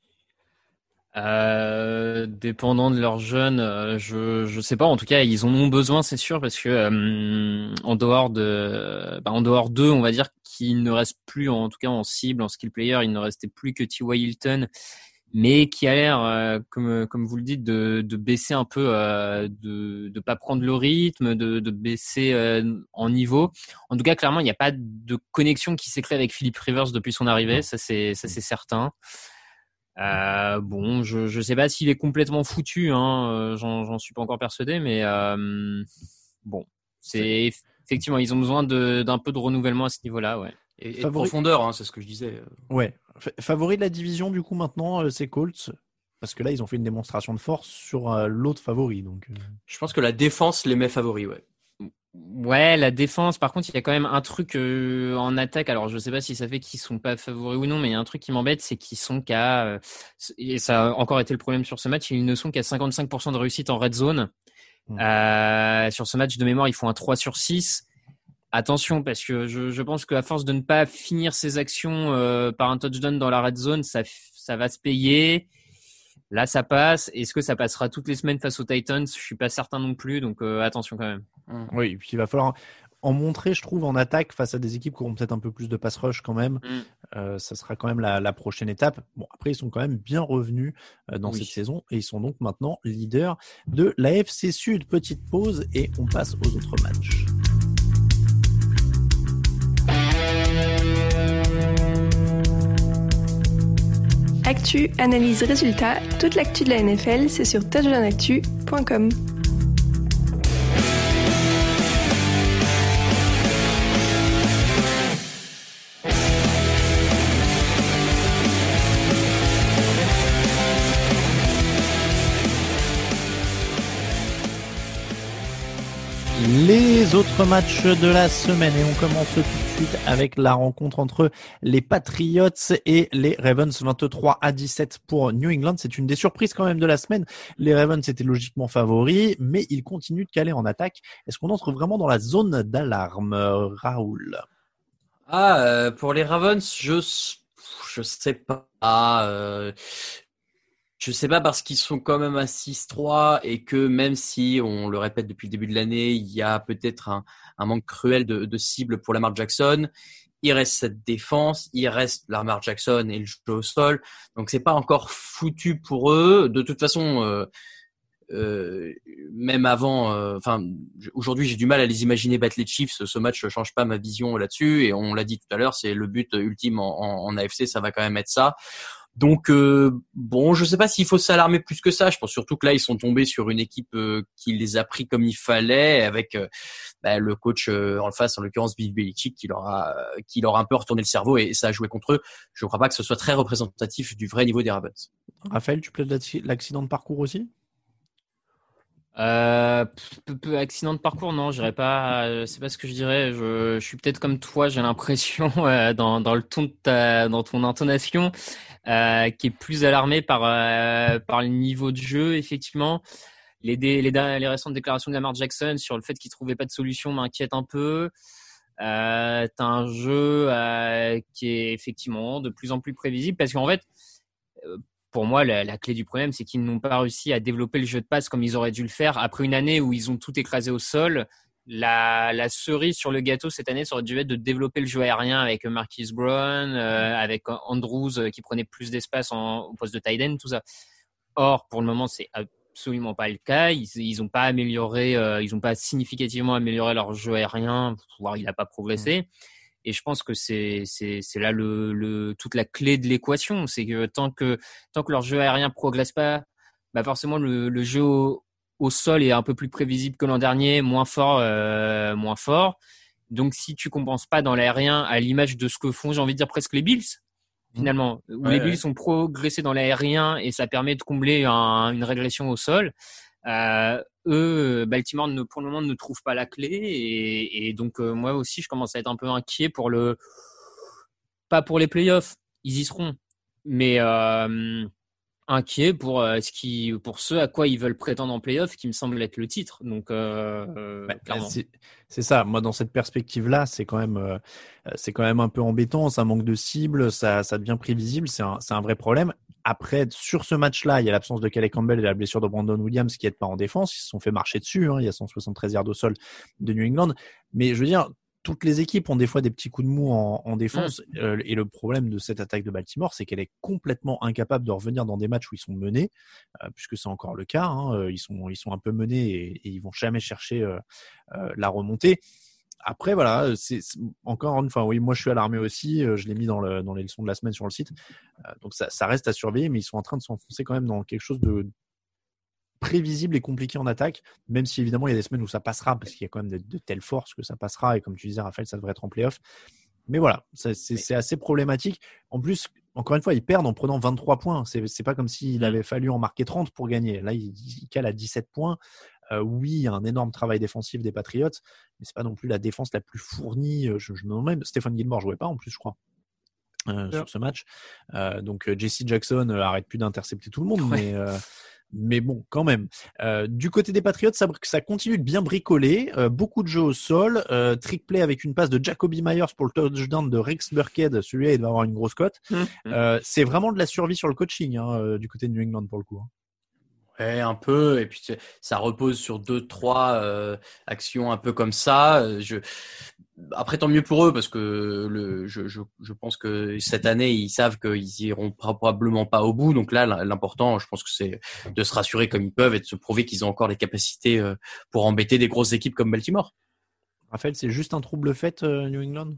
Euh, dépendant de leurs jeunes, euh, je je sais pas. En tout cas, ils en ont besoin, c'est sûr, parce que euh, en dehors de, bah, en dehors d'eux, on va dire, qu'il ne reste plus, en tout cas en cible, en skill player, il ne restait plus que T Y. Hilton, mais qui a l'air, euh, comme comme vous le dites, de, de baisser un peu, euh, de de pas prendre le rythme, de, de baisser euh, en niveau. En tout cas, clairement, il n'y a pas de connexion qui s'est créée avec Philip Rivers depuis son arrivée, ça c'est ça c'est certain. Euh, bon, je je sais pas s'il est complètement foutu, hein, j'en j'en suis pas encore persuadé, mais euh, bon, c'est effectivement ils ont besoin de d'un peu de renouvellement à ce niveau-là, ouais. Et, et de profondeur, hein, c'est ce que je disais. Ouais. Favori de la division, du coup, maintenant, euh, c'est Colts. Parce que là, ils ont fait une démonstration de force sur euh, l'autre favori. Donc, euh... je pense que la défense les met favoris, ouais. Ouais, la défense, par contre, il y a quand même un truc euh, en attaque. Alors, je sais pas si ça fait qu'ils sont pas favoris ou non, mais il y a un truc qui m'embête, c'est qu'ils sont qu'à, euh, et ça a encore été le problème sur ce match, ils ne sont qu'à cinquante-cinq pour cent de réussite en red zone. Mmh. Euh, sur ce match de mémoire, ils font un trois sur six. Attention, parce que je, je pense qu'à force de ne pas finir ses actions euh, par un touchdown dans la red zone, ça, ça va se payer. Là, ça passe. Est-ce que ça passera toutes les semaines face aux Titans ? Je suis pas certain non plus, donc euh, attention quand même. Oui, et puis il va falloir en montrer, je trouve, en attaque face à des équipes qui auront peut-être un peu plus de pass rush quand même. Mm. Euh, ça sera quand même la, la prochaine étape. Bon, après, ils sont quand même bien revenus euh, dans oui. cette saison et ils sont donc maintenant leaders de l'A F C Sud. Petite pause et on passe aux autres matchs. Actu, analyse, résultat, toute l'actu de la N F L, c'est sur touchdown actu point com. Les autres matchs de la semaine et on commence tout de suite avec la rencontre entre les Patriots et les Ravens, vingt-trois à dix-sept pour New England. C'est une des surprises quand même de la semaine. Les Ravens étaient logiquement favoris, mais ils continuent de caler en attaque. Est-ce qu'on entre vraiment dans la zone d'alarme, Raoul ? Ah, euh, pour les Ravens, je je sais pas. Euh... Je sais pas parce qu'ils sont quand même à six trois et que même si, on le répète depuis le début de l'année, il y a peut-être un, un manque cruel de, de cibles pour Lamar Jackson, il reste cette défense, il reste Lamar Jackson et le jeu au sol. Donc c'est pas encore foutu pour eux. De toute façon, euh, euh, même avant, enfin euh, aujourd'hui j'ai du mal à les imaginer battre les Chiefs. Ce match ne change pas ma vision là-dessus et on l'a dit tout à l'heure, c'est le but ultime en, en, en A F C, ça va quand même être ça. Donc euh, bon, je sais pas s'il faut s'alarmer plus que ça. Je pense surtout que là ils sont tombés sur une équipe euh, qui les a pris comme il fallait, avec euh, bah, le coach euh, en face, en l'occurrence Bill Belichick, qui leur a euh, qui leur a un peu retourné le cerveau et ça a joué contre eux. Je ne crois pas que ce soit très représentatif du vrai niveau des Ravens. Raphaël, tu plaides l'accident de parcours aussi ? Euh, peu, peu accident de parcours, non, j'irais pas. Euh, c'est pas ce que je dirais. Je, je suis peut-être comme toi, j'ai l'impression euh, dans dans le ton de ta, dans ton intonation, euh, qui est plus alarmé par euh, par le niveau de jeu. Effectivement, les dé, les, les récentes déclarations de Lamar Jackson sur le fait qu'il trouvait pas de solution m'inquiètent un peu. Euh, t'as un jeu euh, qui est effectivement de plus en plus prévisible parce qu'en fait. Euh, Pour moi, la, la clé du problème, c'est qu'ils n'ont pas réussi à développer le jeu de passe comme ils auraient dû le faire. Après une année où ils ont tout écrasé au sol, la, la cerise sur le gâteau cette année, ça aurait dû être de développer le jeu aérien avec Marquise Brown, euh, avec Andrews euh, qui prenait plus d'espace en, au poste de tight end, tout ça. Or, pour le moment, c'est absolument pas le cas. Ils, ils ont pas amélioré, euh, ils ont pas significativement amélioré leur jeu aérien, voire il n'a pas progressé. Mmh. Et je pense que c'est c'est c'est là le le toute la clé de l'équation, c'est que tant que tant que leur jeu aérien progresse pas, bah forcément le le jeu au, au sol est un peu plus prévisible que l'an dernier, moins fort euh, moins fort. Donc si tu compenses pas dans l'aérien à l'image de ce que font, j'ai envie de dire presque les Bills finalement, où ouais, les Bills ouais. ont progressé dans l'aérien et ça permet de combler un, une régression au sol. Euh, eux, Baltimore ne, pour le moment ne trouve pas la clé et, et donc euh, moi aussi je commence à être un peu inquiet pour le, pas pour les playoffs, ils y seront, mais euh, inquiet pour euh, ce qui, pour ce à quoi ils veulent prétendre en playoffs, qui me semble être le titre. Donc euh, euh, bah, clairement. C'est, c'est ça. Moi, dans cette perspective-là, c'est quand même, euh, c'est quand même un peu embêtant. Ça manque de cible, ça, ça devient prévisible. C'est un, c'est un vrai problème. Après, sur ce match-là, il y a l'absence de Calais Campbell et la blessure de Brandon Williams qui n'aident pas en défense. Ils se sont fait marcher dessus. Hein. Il y a cent soixante-treize yards au sol de New England. Mais je veux dire, toutes les équipes ont des fois des petits coups de mou en, en défense. Mmh. Euh, et le problème de cette attaque de Baltimore, c'est qu'elle est complètement incapable de revenir dans des matchs où ils sont menés, euh, puisque c'est encore le cas. Hein, ils sont, ils sont un peu menés et, et ils vont jamais chercher euh, euh, la remontée. Après, voilà, c'est, c'est encore une fois, oui, moi je suis alarmé aussi. Euh, je l'ai mis dans, le, dans les leçons de la semaine sur le site. Euh, donc ça, ça reste à surveiller, mais ils sont en train de s'enfoncer quand même dans quelque chose de prévisible et compliqué en attaque, même si évidemment il y a des semaines où ça passera parce qu'il y a quand même de, de telles forces que ça passera et comme tu disais Raphaël, ça devrait être en play-off. Mais voilà, ça, c'est, c'est assez problématique. En plus, encore une fois, ils perdent en prenant vingt-trois points. C'est, c'est pas comme s'il avait fallu en marquer trente pour gagner. Là, il, il cale à dix-sept points. Euh, oui, il y a un énorme travail défensif des Patriots, mais c'est pas non plus la défense la plus fournie. Je, je me demande même, Stéphane Gilmore jouait pas en plus, je crois. Euh, sur ce match. Euh, donc J C Jackson euh, arrête plus d'intercepter tout le monde, ouais. mais euh, mais bon, quand même. Euh, du côté des Patriots, ça, ça continue de bien bricoler. Euh, beaucoup de jeux au sol, euh, trick play avec une passe de Jacoby Myers pour le touchdown de Rex Burkhead. Celui-là, il va avoir une grosse cote. Mmh. Euh, c'est vraiment de la survie sur le coaching hein, euh, du côté de New England pour le coup. Hein. Ouais, un peu. Et puis ça repose sur deux, trois euh, actions un peu comme ça. Je... Après, tant mieux pour eux parce que le, je, je, je pense que cette année, ils savent qu'ils iront probablement pas au bout. Donc là, l'important, je pense que c'est de se rassurer comme ils peuvent et de se prouver qu'ils ont encore les capacités pour embêter des grosses équipes comme Baltimore. Raphaël, c'est juste un trouble fait, euh, New England?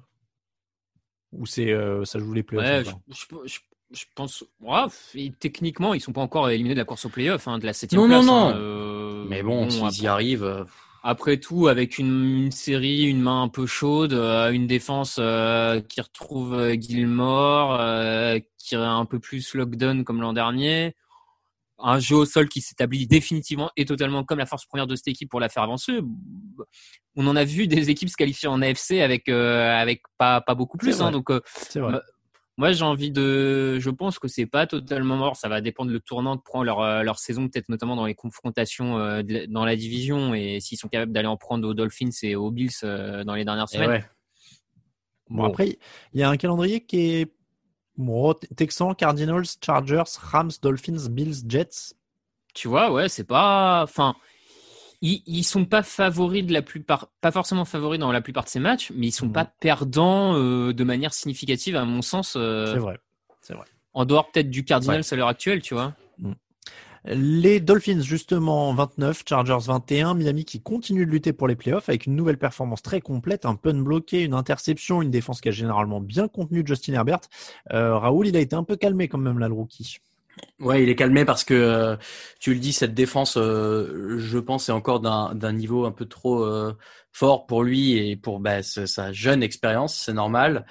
Ou c'est euh, ça joue les playoffs? Ouais, je, je, je... Je pense, ouais, et techniquement, ils sont pas encore éliminés de la course au play-off, hein, de la septième non, place. Non, non, hein, euh, mais bon, bon s'ils après, y arrivent. Euh... Après tout, avec une, une série, une main un peu chaude, euh, une défense euh, qui retrouve euh, Gilmore, euh, qui est un peu plus lockdown comme l'an dernier, un jeu au sol qui s'établit définitivement et totalement comme la force première de cette équipe pour la faire avancer. On en a vu des équipes se qualifier en A F C avec euh, avec pas pas beaucoup plus, hein, donc. Euh, C'est vrai. Moi, j'ai envie de. Je pense que c'est pas totalement mort. Ça va dépendre le tournant que prend leur leur saison, peut-être notamment dans les confrontations euh, de, dans la division et s'ils sont capables d'aller en prendre aux Dolphins et aux Bills euh, dans les dernières semaines. Ouais. Bon, bon, après, il y a un calendrier qui est bon, Texans, Cardinals, Chargers, Rams, Dolphins, Bills, Jets. Tu vois, ouais, c'est pas. Enfin. Ils, ils sont pas favoris de la plupart, pas forcément favoris dans la plupart de ces matchs, mais ils sont mmh. pas perdants euh, de manière significative à mon sens. Euh, c'est vrai, c'est vrai. En dehors peut-être du Cardinals ouais. à l'heure actuelle, tu vois. Mmh. Les Dolphins justement vingt-neuf, Chargers vingt et un, Miami qui continue de lutter pour les playoffs avec une nouvelle performance très complète, un punt bloqué, une interception, une défense qui a généralement bien contenu Justin Herbert. Euh, Raoul, il a été un peu calmé quand même là, le rookie. Ouais, il est calmé parce que euh, tu le dis, cette défense, euh, je pense, est encore d'un, d'un niveau un peu trop euh, fort pour lui et pour bah, sa jeune expérience, c'est normal.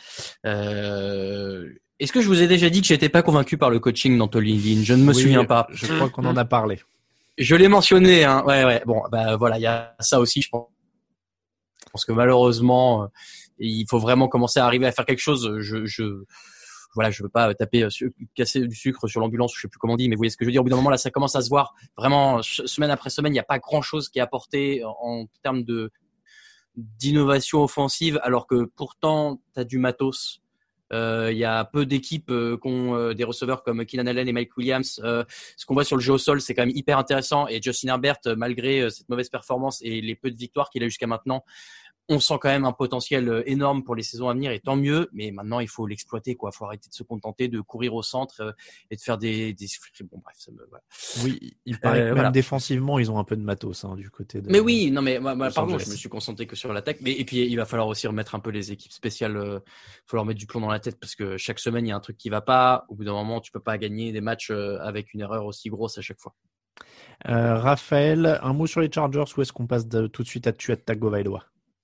Euh, est-ce que je vous ai déjà dit que j'étais pas convaincu par le coaching d'Anthony Lynn? Je ne me oui, souviens pas. Je crois qu'on en a parlé. Je l'ai mentionné, hein. Ouais, ouais. Bon, bah voilà, il y a ça aussi, je pense. Je pense que malheureusement, euh, il faut vraiment commencer à arriver à faire quelque chose. Je, je Voilà, je veux pas taper, casser du sucre sur l'ambulance, je sais plus comment on dit, mais vous voyez ce que je veux dire. Au bout d'un moment, là, ça commence à se voir. Vraiment, semaine après semaine, il n'y a pas grand chose qui est apporté en termes de, d'innovation offensive, alors que pourtant, tu as du matos. Il euh, y a peu d'équipes euh, qui ont euh, des receveurs comme Keenan Allen et Mike Williams. Euh, ce qu'on voit sur le jeu au sol, c'est quand même hyper intéressant. Et Justin Herbert, malgré euh, cette mauvaise performance et les peu de victoires qu'il a jusqu'à maintenant, on sent quand même un potentiel énorme pour les saisons à venir et tant mieux, mais maintenant il faut l'exploiter, quoi. Faut arrêter de se contenter de courir au centre et de faire des, des... bon bref, ça me voilà. Oui, il paraît euh, que même voilà. Défensivement, ils ont un peu de matos hein, du côté de. Mais oui, non mais moi, moi pardon, je me suis concentré que sur l'attaque, mais et puis il va falloir aussi remettre un peu les équipes spéciales, euh, faut leur mettre du plomb dans la tête parce que chaque semaine il y a un truc qui va pas. Au bout d'un moment, tu peux pas gagner des matchs avec une erreur aussi grosse à chaque fois. Euh, Raphaël, un mot sur les Chargers ou est-ce qu'on passe de, tout de suite à Tua Tagovailoa?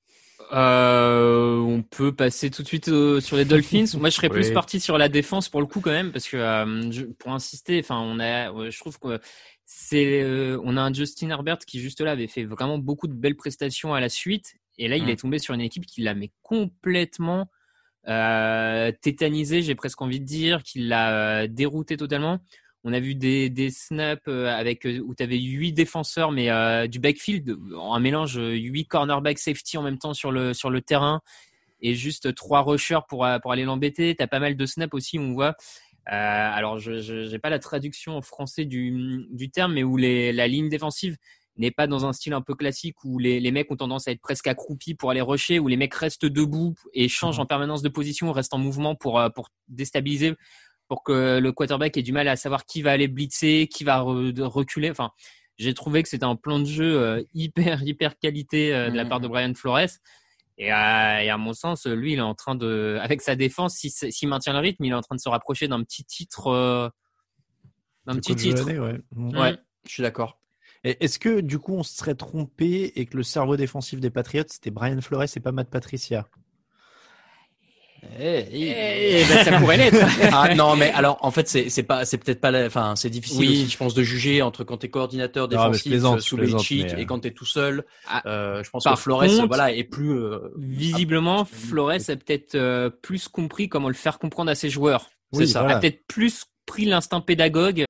Euh, on peut passer tout de suite euh, sur les Dolphins. Moi, je serais oui. plus parti sur la défense pour le coup quand même, parce que euh, je, pour insister, enfin, on a, ouais, je trouve que c'est, euh, on a un Justin Herbert qui juste là avait fait vraiment beaucoup de belles prestations à la suite, et là, mmh. il est tombé sur une équipe qui l'a mais complètement euh, tétanisé, j'ai presque envie de dire, qui l'a euh, dérouté totalement. On a vu des, des snaps avec où tu avais huit défenseurs, mais euh, du backfield, un mélange huit cornerback safety en même temps sur le sur le terrain et juste trois rushers pour pour aller l'embêter. T'as pas mal de snaps aussi, on voit. Euh, alors je, je j'ai pas la traduction en français du du terme, mais où les la ligne défensive n'est pas dans un style un peu classique où les, les mecs ont tendance à être presque accroupis pour aller rusher, où les mecs restent debout et changent en permanence de position, restent en mouvement pour, pour déstabiliser, pour que le quarterback ait du mal à savoir qui va aller blitzer, qui va re, reculer. Enfin, j'ai trouvé que c'était un plan de jeu euh, hyper, hyper qualité euh, de la part de Brian Flores. Et à, et à mon sens, lui, il est en train de, avec sa défense, s'il, s'il maintient le rythme, il est en train de se rapprocher d'un petit titre, euh, d'un petit titre. Année, ouais. Mmh. ouais, je suis d'accord. Et est-ce que du coup, on se serait trompé et que le cerveau défensif des Patriots, c'était Brian Flores et pas Matt Patricia? Eh, eh, eh ben ça pourrait l'être. Ah non, mais alors en fait c'est c'est pas c'est peut-être pas la, enfin c'est difficile oui. aussi je pense de juger entre quand t'es coordinateur défensif non, sous Belichick mais... et quand t'es tout seul. Ah, euh, je pense que Flores contre, voilà est plus euh, visiblement ah, Flores a peut-être euh, plus compris comment le faire comprendre à ses joueurs. Oui, c'est ça. Voilà. A peut-être plus pris l'instinct pédagogue.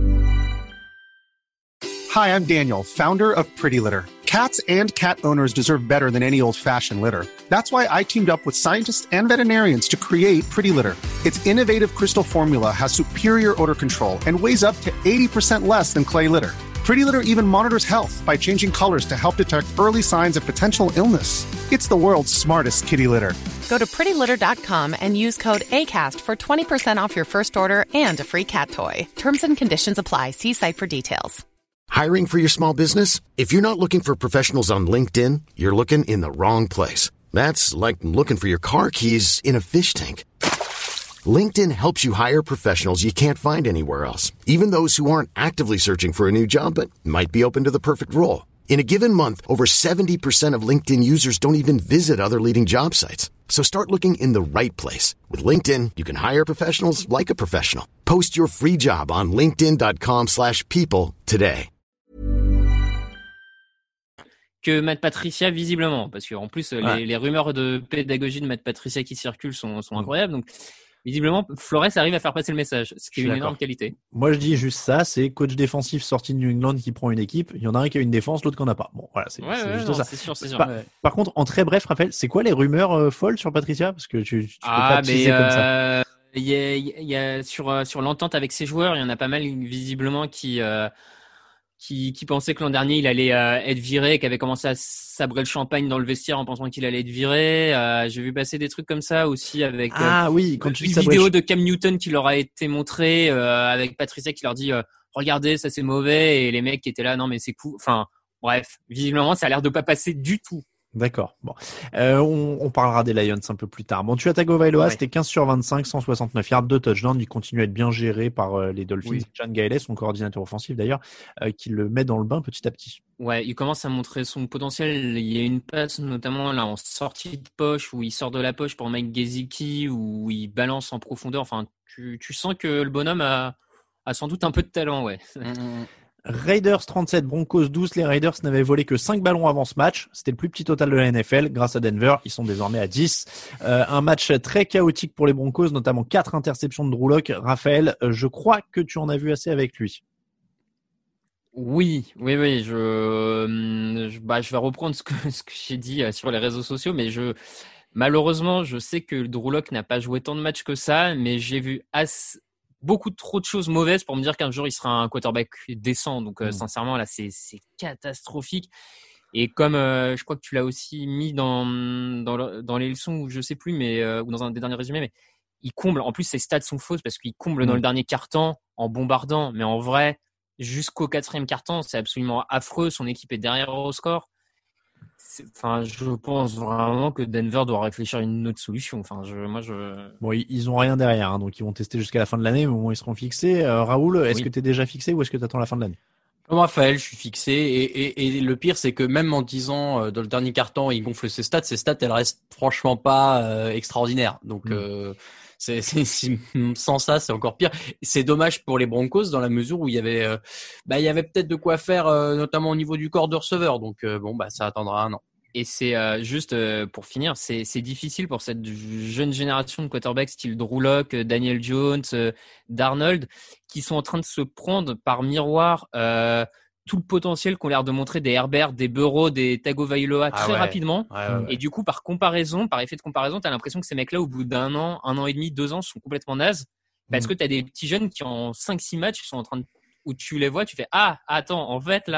Hi, I'm Daniel, founder of Pretty Litter. Cats and cat owners deserve better than any old-fashioned litter. That's why I teamed up with scientists and veterinarians to create Pretty Litter. Its innovative crystal formula has superior odor control and weighs up to eighty percent less than clay litter. Pretty Litter even monitors health by changing colors to help detect early signs of potential illness. It's the world's smartest kitty litter. Go to pretty litter dot com and use code ACAST for twenty percent off your first order and a free cat toy. Terms and conditions apply. See site for details. Hiring for your small business? If you're not looking for professionals on LinkedIn, you're looking in the wrong place. That's like looking for your car keys in a fish tank. LinkedIn helps you hire professionals you can't find anywhere else, even those who aren't actively searching for a new job but might be open to the perfect role. In a given month, over seventy percent of LinkedIn users don't even visit other leading job sites. So start looking in the right place. With LinkedIn, you can hire professionals like a professional. Post your free job on linkedin dot com slash people today. Que Matt Patricia, visiblement, parce qu'en plus, ouais. les, les rumeurs de pédagogie de Matt Patricia qui circulent sont, sont incroyables. Donc, visiblement, Flores arrive à faire passer le message, ce qui est une énorme qualité. Moi, je dis juste ça, c'est coach défensif sorti de New England qui prend une équipe. Il y en a un qui a une défense, l'autre qui en a pas. Bon, voilà, c'est, ouais, c'est ouais, juste non, ça. C'est sûr, c'est sûr. Par, ouais. par contre, en très bref, Raphaël, c'est quoi les rumeurs euh, folles sur Patricia? Parce que tu, tu peux ah, pas teaser euh, comme ça. Il y a, il y a sur, sur l'entente avec ses joueurs, il y en a pas mal, visiblement, qui... Euh, Qui, qui pensait que l'an dernier il allait euh, être viré, qui avait commencé à sabrer le champagne dans le vestiaire en pensant qu'il allait être viré. Euh, j'ai vu passer des trucs comme ça aussi avec ah euh, oui, quand tu une vidéo le... de Cam Newton qui leur a été montrée euh, avec Patricia qui leur dit euh, regardez ça c'est mauvais et les mecs qui étaient là non mais c'est cool. Enfin bref, visiblement ça a l'air de pas passer du tout. D'accord. Bon, euh, on, on parlera des Lions un peu plus tard. Bon, Tua Tagovailoa, ouais. C'était quinze sur vingt-cinq, cent soixante-neuf yards, deux touchdowns. Il continue à être bien géré par euh, les Dolphins. Oui. John Gailey, son coordinateur offensif d'ailleurs, euh, qui le met dans le bain petit à petit. Ouais, il commence à montrer son potentiel. Il y a une passe notamment là en sortie de poche où il sort de la poche pour Mike Gesicki où il balance en profondeur. Enfin, tu, tu sens que le bonhomme a, a sans doute un peu de talent, ouais. Mmh. Raiders trente-sept, Broncos douze. Les Raiders n'avaient volé que cinq ballons avant ce match. C'était le plus petit total de la N F L. Grâce à Denver, ils sont désormais à dix. Euh, un match très chaotique pour les Broncos, notamment quatre interceptions de Drew Lock. Raphaël, je crois que tu en as vu assez avec lui. Oui, oui, oui. Je, je, bah, je vais reprendre ce que, ce que j'ai dit sur les réseaux sociaux, mais je, malheureusement, je sais que Drew Lock n'a pas joué tant de matchs que ça, mais j'ai vu assez, beaucoup trop de choses mauvaises pour me dire qu'un jour il sera un quarterback décent. Donc, euh, mmh. sincèrement, là, c'est, c'est catastrophique. Et comme euh, je crois que tu l'as aussi mis dans, dans, le, dans les leçons, ou je sais plus, mais, euh, ou dans un des derniers résumés, mais il comble. En plus, ses stats sont fausses parce qu'il comble mmh. dans le dernier quart-temps en bombardant. Mais en vrai, jusqu'au quatrième quart-temps, c'est absolument affreux. Son équipe est derrière au score. C'est, enfin, je pense vraiment que Denver doit réfléchir à une autre solution. Enfin, je, moi, je. Bon, ils ont rien derrière, hein, donc ils vont tester jusqu'à la fin de l'année, mais au moins ils seront fixés. Euh, Raoul, est-ce oui. que tu es déjà fixé ou est-ce que tu attends la fin de l'année? Comme Raphaël, je suis fixé. Et, et, et le pire, c'est que même en disant euh, dans le dernier quart-temps, il gonfle ses stats, ses stats, elles restent franchement pas euh, extraordinaires. Donc, mmh. euh, c'est, c'est, c'est, sans ça, c'est encore pire. C'est dommage pour les Broncos dans la mesure où il y avait, euh, bah, il y avait peut-être de quoi faire, euh, notamment au niveau du corps de receveur. Donc, euh, bon, bah, ça attendra un an. Et c'est euh, juste euh, pour finir, c'est, c'est difficile pour cette jeune génération de quarterbacks style Drew Lock, Daniel Jones, euh, Darnold, qui sont en train de se prendre par miroir euh, tout le potentiel qu'ont l'air de montrer des Herbert, des Burrow, des Tagovailoa ah très ouais. rapidement. Ouais, ouais, ouais. Et du coup, par comparaison, par effet de comparaison, t'as l'impression que ces mecs-là, au bout d'un an, un an et demi, deux ans, sont complètement nazes. Parce mmh. que t'as des petits jeunes qui, en cinq six matchs, sont en train de, où tu les vois, tu fais, ah, attends, en fait, là,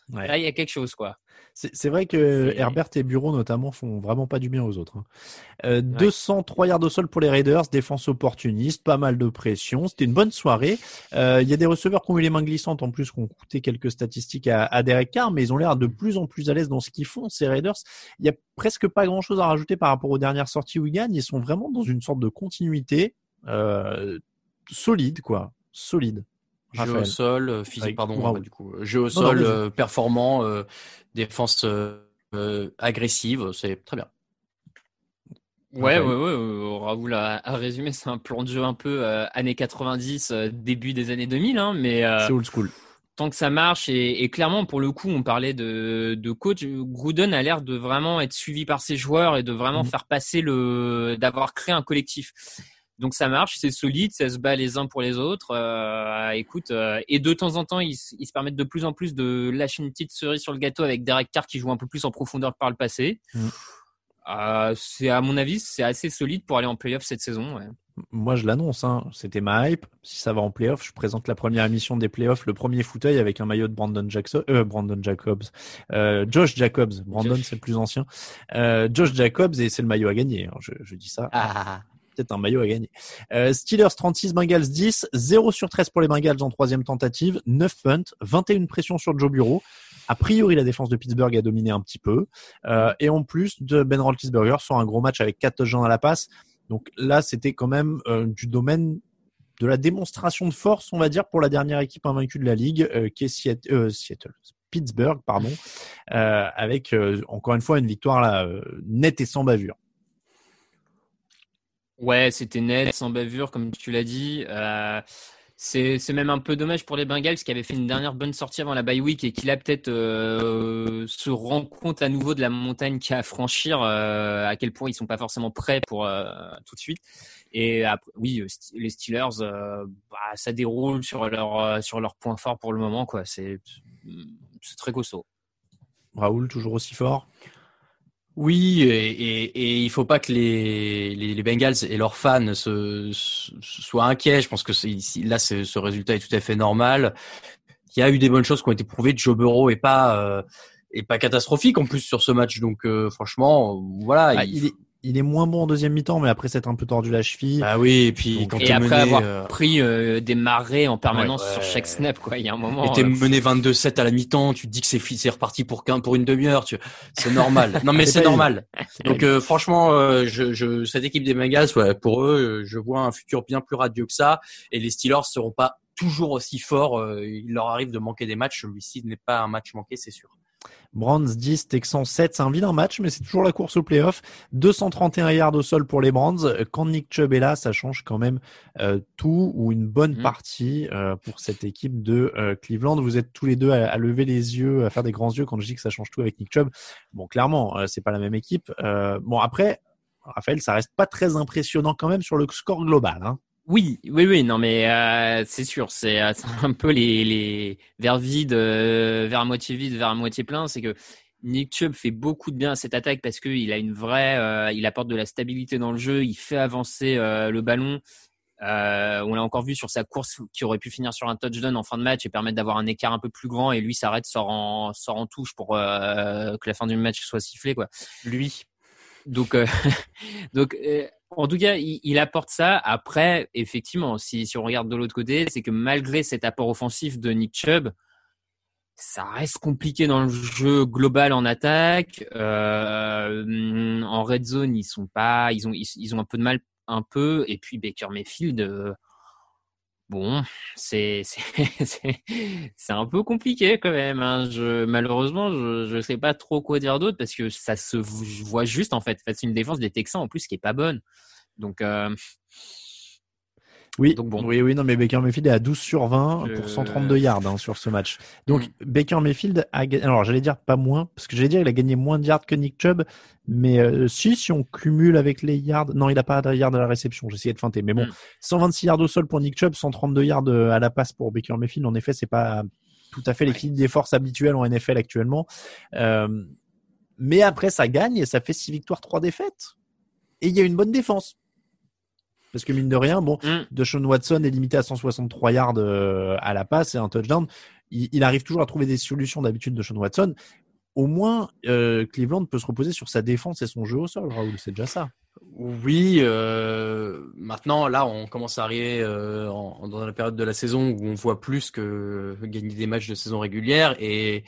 Ouais. Là, il y a quelque chose, quoi. C'est, c'est vrai que C'est... Herbert et Bureau, notamment, font vraiment pas du bien aux autres. Hein. Euh, Ouais. deux cent trois yards au sol pour les Raiders, défense opportuniste, pas mal de pression. C'était une bonne soirée. Euh, il y a des receveurs qui ont eu les mains glissantes, en plus, qui ont coûté quelques statistiques à, à Derek Carr, mais ils ont l'air de plus en plus à l'aise dans ce qu'ils font, ces Raiders. Il y a presque pas grand-chose à rajouter par rapport aux dernières sorties où ils gagnent. Ils sont vraiment dans une sorte de continuité euh, solide, quoi. Solide. Jeu Raphaël. au sol, euh, physique, Avec pardon, Raoul. ouais, du coup. Jeu au Non, sol, non, vas-y. euh, performant, euh, défense euh, euh, agressive, c'est très bien. Ouais, Raphaël. ouais, ouais, euh, Raoul a, a résumé, c'est un plan de jeu un peu euh, années quatre-vingt-dix, euh, début des années deux mille, hein, mais euh, C'est old school. tant que ça marche, et, et clairement, pour le coup, on parlait de, de coach, Gruden a l'air de vraiment être suivi par ses joueurs et de vraiment Mhm. faire passer le, d'avoir créé un collectif. Donc ça marche, c'est solide, ça se bat les uns pour les autres. Euh, écoute, euh, et de temps en temps, ils, ils se permettent de plus en plus de lâcher une petite cerise sur le gâteau avec Derek Carr qui joue un peu plus en profondeur que par le passé. Mm. Euh, c'est à mon avis, c'est assez solide pour aller en playoff cette saison. Ouais. Moi, je l'annonce, hein. C'était ma hype. Si ça va en playoff, je présente la première émission des playoffs, le premier fauteuil avec un maillot de Brandon Jackson, euh, Brandon Jacobs, euh, Josh Jacobs. Brandon, Josh. c'est le plus ancien. Euh, Josh Jacobs, et c'est le maillot à gagner. Alors, je, je dis ça. Ah. Peut-être un maillot à gagner. Euh, Steelers trente-six, Bengals dix, zéro sur treize pour les Bengals en troisième tentative, neuf punts, vingt et une pressions sur Joe Burrow. A priori, la défense de Pittsburgh a dominé un petit peu. Euh, et en plus de Ben Roethlisberger sur un gros match avec quatre touchdowns à la passe. Donc là, c'était quand même euh, du domaine de la démonstration de force, on va dire, pour la dernière équipe invaincue de la ligue, euh, qui est Seattle, euh, Seattle, Pittsburgh, pardon, euh, avec euh, encore une fois une victoire là, euh, nette et sans bavure. Ouais, c'était net, sans bavure, comme tu l'as dit. Euh, c'est, c'est même un peu dommage pour les Bengals qui avaient fait une dernière bonne sortie avant la bye week et qui là peut-être euh, se rend compte à nouveau de la montagne qu'il y a à franchir, euh, à quel point ils sont pas forcément prêts pour euh, tout de suite. Et après, oui, les Steelers, euh, bah, ça déroule sur leur euh, sur leur point fort pour le moment, quoi. C'est c'est très costaud. Raoul, toujours aussi fort. Oui, et, et, et il faut pas que les, les, les Bengals et leurs fans se, se soient inquiets. Je pense que c'est, là, c'est, ce résultat est tout à fait normal. Il y a eu des bonnes choses qui ont été prouvées. Joe Burrow est pas euh, est pas catastrophique en plus sur ce match. Donc euh, franchement, voilà. Ah, il, il, est, il est moins bon en deuxième mi-temps, mais après s'être un peu tordu la cheville. Bah oui, et puis Donc, quand et t'es après mené, avoir euh... pris euh, des marées en permanence ouais, ouais. sur chaque snap, quoi. Il y a un moment. Et t'es euh, mené vingt-deux sept à la mi-temps, tu te dis que c'est, c'est reparti pour qu'un, pour une demi-heure, tu, c'est normal. Non, mais C'est c'est pas normal. C'est Donc, euh, franchement, euh, je, je, cette équipe des Bengals, ouais, pour eux, je vois un futur bien plus radieux que ça. Et les Steelers seront pas toujours aussi forts. Euh, il leur arrive de manquer des matchs. Celui-ci n'est pas un match manqué, c'est sûr. Browns dix, Texans sept, c'est un vilain match, mais c'est toujours la course au playoff. deux cent trente et un yards au sol pour les Browns. Quand Nick Chubb est là, ça change quand même euh, tout ou une bonne Mmh. partie euh, pour cette équipe de euh, Cleveland. Vous êtes tous les deux à, à lever les yeux, à faire des grands yeux quand je dis que ça change tout avec Nick Chubb. Bon, clairement, euh, c'est pas la même équipe. Euh, bon, après, Raphaël, ça reste pas très impressionnant quand même sur le score global, hein. Oui, oui, oui, non, mais euh, c'est sûr, c'est, euh, c'est un peu les, les vers vide, euh, vers moitié vide, vers moitié plein. C'est que Nick Chubb fait beaucoup de bien à cette attaque parce que il a une vraie, euh, il apporte de la stabilité dans le jeu, il fait avancer euh, le ballon. Euh, on l'a encore vu sur sa course qui aurait pu finir sur un touchdown en fin de match et permettre d'avoir un écart un peu plus grand. Et lui s'arrête, sort en, sort en touche pour euh, que la fin du match soit sifflée, quoi. Lui. Donc, euh, donc, euh, en tout cas, il, il apporte ça. Après, effectivement, si, si on regarde de l'autre côté, c'est que malgré cet apport offensif de Nick Chubb, ça reste compliqué dans le jeu global en attaque. Euh, en red zone, ils sont pas, ils ont, ils, ils ont un peu de mal, un peu. Et puis Baker Mayfield. Euh, Bon, c'est c'est c'est c'est un peu compliqué quand même. Hein. Je malheureusement, je je sais pas trop quoi dire d'autre parce que ça se voit juste en fait. En fait, c'est une défense des Texans en plus qui est pas bonne. Donc euh... oui, donc bon. oui, oui, non, mais Baker Mayfield est à douze sur vingt Je... pour cent trente-deux yards hein, sur ce match. Donc mm. Baker Mayfield a gagné. Alors j'allais dire pas moins parce que j'allais dire il a gagné moins de yards que Nick Chubb, mais euh, si si on cumule avec les yards, non, il a pas de yards à la réception. J'essayais de feinter, mais bon, mm. cent vingt-six yards au sol pour Nick Chubb, cent trente-deux yards à la passe pour Baker Mayfield. En effet, c'est pas tout à fait l'équilibre des forces habituelles en N F L actuellement. Euh, mais après, ça gagne et ça fait six victoires, trois défaites. Et il y a une bonne défense. Parce que mine de rien, bon, mm. Deshaun Watson est limité à cent soixante-trois yards euh, à la passe et un touchdown. il, il arrive toujours à trouver des solutions d'habitude de Sean Watson. Au moins, euh, Cleveland peut se reposer sur sa défense et son jeu au sol, Raoul. C'est déjà ça. Oui, euh, maintenant là on commence à arriver euh, en, dans la période de la saison où on voit plus que gagner des matchs de saison régulière et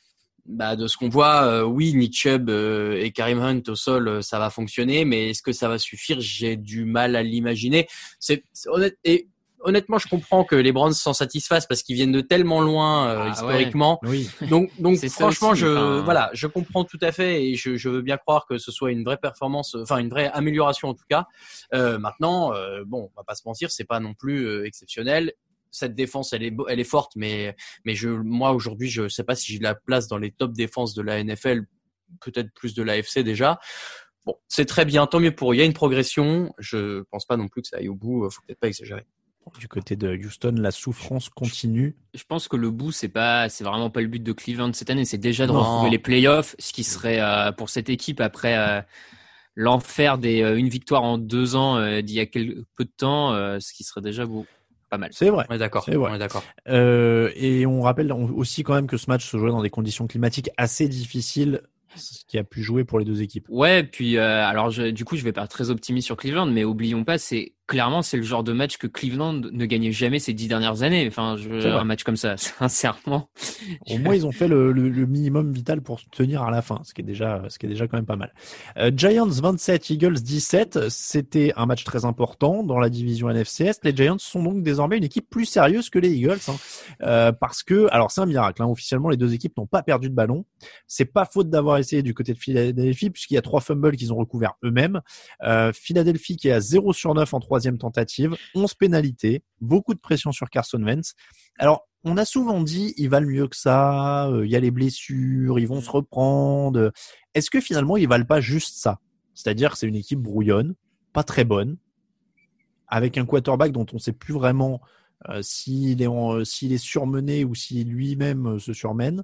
bah de ce qu'on voit, euh, oui Nick Chubb euh, et Kareem Hunt au sol euh, ça va fonctionner, mais est-ce que ça va suffire? J'ai du mal à l'imaginer. C'est, c'est honnête et honnêtement je comprends que les Browns s'en satisfassent parce qu'ils viennent de tellement loin euh, Ah, historiquement. ouais. Oui. Donc donc C'est ça franchement aussi, je enfin... voilà je comprends tout à fait et je, je veux bien croire que ce soit une vraie performance, enfin une vraie amélioration en tout cas. Euh, maintenant euh, bon on va pas se mentir c'est pas non plus euh, exceptionnel. Cette défense elle est elle est forte mais mais je moi aujourd'hui je sais pas si j'ai la place dans les top défenses de la N F L, peut-être plus de l'A F C déjà. Bon c'est très bien, tant mieux pour eux, il y a une progression. Je pense pas non plus que ça aille au bout, faut peut-être pas exagérer. Du côté de Houston, la souffrance continue. Je pense que le bout, c'est pas, c'est vraiment pas le but de Cleveland cette année. C'est déjà de Non. retrouver les playoffs, ce qui serait euh, pour cette équipe après euh, l'enfer des euh, une victoire en deux ans euh, d'il y a quelques peu de temps, euh, ce qui serait déjà beau, pas mal. C'est vrai. On est d'accord. C'est vrai. On est d'accord. Euh, et on rappelle aussi quand même que ce match se jouait dans des conditions climatiques assez difficiles, ce qui a pu jouer pour les deux équipes. Ouais, puis euh, alors je, du coup, je vais pas être très optimiste sur Cleveland, mais oublions pas, c'est clairement c'est le genre de match que Cleveland ne gagnait jamais ces dix dernières années. Enfin, je, un match comme ça, sincèrement. Au moins, ils ont fait le, le, le minimum vital pour tenir à la fin, ce qui est déjà, ce qui est déjà quand même pas mal. Euh, Giants vingt-sept, Eagles dix-sept. C'était un match très important dans la division N F C Est. Les Giants sont donc désormais une équipe plus sérieuse que les Eagles, hein, euh, parce que, alors c'est un miracle. Hein, officiellement, les deux équipes n'ont pas perdu de ballon. C'est pas faute d'avoir essayé du côté de Philadelphie, puisqu'il y a trois fumbles qu'ils ont recouverts eux-mêmes. Euh, Philadelphie qui est à zéro sur neuf en troisième tentative, onze pénalités, beaucoup de pression sur Carson Wentz. Alors, on a souvent dit, ils valent mieux que ça, il euh, y a les blessures, ils vont se reprendre. Est-ce que finalement, ils valent pas juste ça? C'est-à-dire que c'est une équipe brouillonne, pas très bonne, avec un quarterback dont on sait plus vraiment euh, s'il est, en, s'il est surmené ou s'il lui-même euh, se surmène.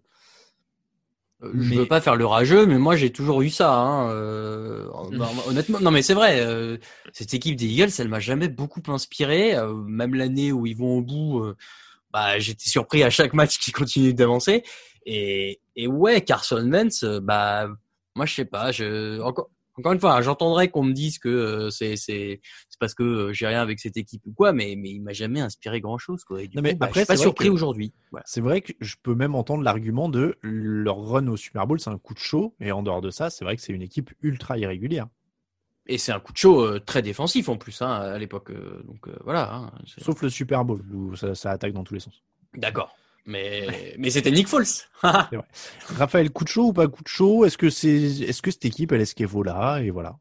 Je mais... veux pas faire le rageux, mais moi j'ai toujours eu ça. Hein. Euh, honnêtement, non mais c'est vrai. Euh, cette équipe des Eagles, elle m'a jamais beaucoup inspiré. Euh, même l'année où ils vont au bout, euh, bah j'étais surpris à chaque match qu'ils continuent d'avancer. Et, et ouais, Carson Wentz, euh, bah moi je sais pas. Je encore. Encore une fois, hein, j'entendrai qu'on me dise que euh, c'est c'est c'est parce que euh, j'ai rien avec cette équipe ou quoi, mais mais il m'a jamais inspiré grand chose quoi. Et du non, coup, mais bah, après, je suis pas surpris que, aujourd'hui. Voilà. C'est vrai que je peux même entendre l'argument de leur run au Super Bowl, c'est un coup de chaud, et en dehors de ça, c'est vrai que c'est une équipe ultra irrégulière. Et c'est un coup de chaud euh, très défensif en plus hein, à l'époque. Euh, donc euh, voilà. Hein, sauf le Super Bowl où ça, ça attaque dans tous les sens. D'accord. Mais mais c'était Nick Foles. C'est vrai. Raphaël, coup de chaud ou pas coup de chaud? Est-ce que c'est est-ce que cette équipe elle est ce qu'elle vaut là et voilà.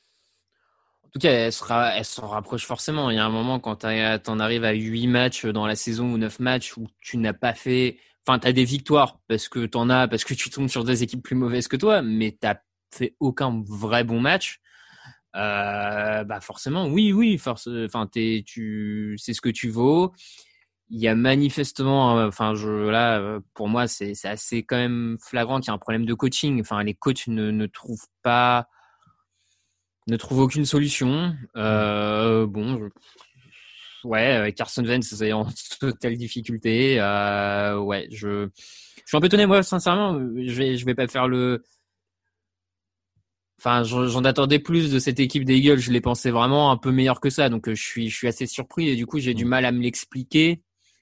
En tout cas, elle sera elle s'en rapproche forcément. Il y a un moment quand t'en arrives à huit matchs dans la saison ou neuf matchs où tu n'as pas fait, enfin t'as des victoires parce que t'en as parce que tu tombes sur des équipes plus mauvaises que toi, mais t'as fait aucun vrai bon match. Euh, bah forcément, oui, oui, force. Enfin, t'es tu c'est ce que tu vaux. Il y a manifestement, enfin, je, là, pour moi, c'est, c'est assez quand même flagrant qu'il y a un problème de coaching. Enfin, les coachs ne, ne trouvent pas, ne trouvent aucune solution. Euh, bon, je, ouais, Carson Wentz, c'est en totale difficulté. Euh, ouais, je, je suis un peu étonné, moi, sincèrement. Je vais, je vais pas faire le, enfin, j'en attendais plus de cette équipe des Eagles. Je les pensais vraiment un peu meilleure que ça. Donc, je suis, je suis assez surpris et du coup, j'ai du mal à me l'expliquer.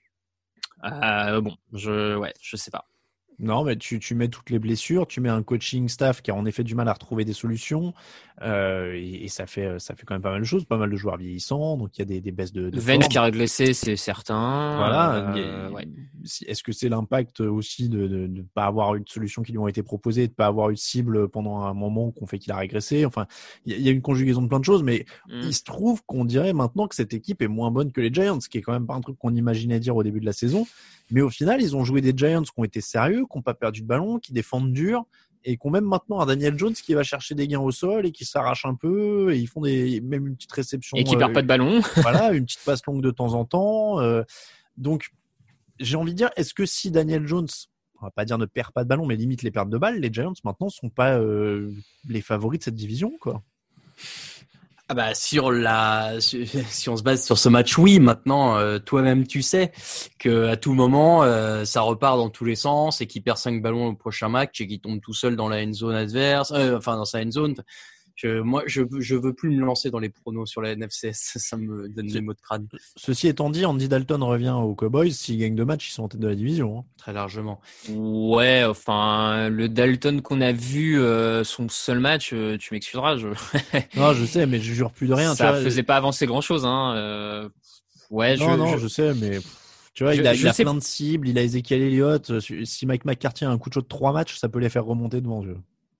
Euh, bon, je, ouais, je sais pas. Non, mais tu, tu mets toutes les blessures, tu mets un coaching staff qui a en effet du mal à retrouver des solutions, euh, et, et ça fait, ça fait quand même pas mal de choses, pas mal de joueurs vieillissants, donc il y a des, des baisses de, de Wentz qui a régressé, c'est certain. Voilà. Euh, a, ouais. Est-ce que c'est l'impact aussi de ne de, de pas avoir eu de solutions qui lui ont été proposées, de pas avoir eu de cible pendant un moment qu'on fait qu'il a régressé? Enfin, il y, y a une conjugaison de plein de choses, mais mm. il se trouve qu'on dirait maintenant que cette équipe est moins bonne que les Giants, ce qui est quand même pas un truc qu'on imaginait dire au début de la saison. Mais au final, ils ont joué des Giants qui ont été sérieux, qui n'ont pas perdu de ballon, qui défendent dur, et qui ont même maintenant un Daniel Jones qui va chercher des gains au sol et qui s'arrache un peu, et ils font des, même une petite réception. Et qui euh, perd pas de ballon. Voilà, une petite passe longue de temps en temps. Euh, donc, j'ai envie de dire, est-ce que si Daniel Jones, on va pas dire ne perd pas de ballon, mais limite les pertes de balles, les Giants maintenant sont pas euh, les favoris de cette division, quoi? Ah bah sur la si on se base sur ce match, oui. Maintenant, euh, toi-même tu sais que à tout moment euh, ça repart dans tous les sens et qu'il perd cinq ballons au prochain match et qu'il tombe tout seul dans la end zone adverse, euh, enfin dans sa end zone. Je, moi, je je veux plus me lancer dans les pronos sur la N F C S, ça me donne des maux de crâne. Ceci étant dit, Andy Dalton revient aux Cowboys. S'ils gagnent deux matchs, ils sont en tête de la division. Hein. Très largement. Ouais, enfin, le Dalton qu'on a vu, euh, son seul match, euh, tu m'excuseras. Je... non, je sais, mais je jure plus de rien. Ça tu vois, faisait pas avancer grand-chose. Hein. Euh... Ouais, non, je, non, je... je sais, mais tu vois, je, il a, je il a sais... plein de cibles. Il a Ezekiel Elliott. Si Mike McCarthy a un coup de chaud de trois matchs, ça peut les faire remonter devant eux.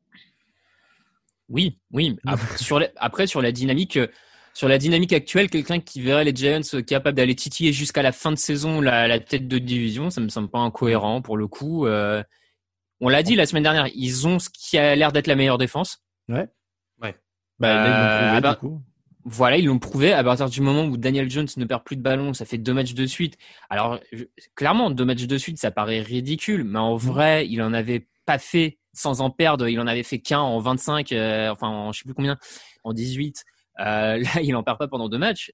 Oui, oui. Après, sur la, après, sur la dynamique, sur la dynamique actuelle, quelqu'un qui verrait les Giants capable d'aller titiller jusqu'à la fin de saison la, la tête de division, ça me semble pas incohérent pour le coup. Euh, on l'a dit la semaine dernière, ils ont ce qui a l'air d'être la meilleure défense. Ouais. Ouais. Bah, là, ils l'ont prouvé, euh, bah, du coup. Voilà, ils l'ont prouvé. À partir du moment où Daniel Jones ne perd plus de ballon, ça fait deux matchs de suite. Alors, je, clairement, deux matchs de suite, ça paraît ridicule, mais en vrai, il en avait pas fait sans en perdre. Il en avait fait qu'un en vingt-cinq, euh, enfin, en, je sais plus combien, en dix-huit. Euh, là, il en perd pas pendant deux matchs.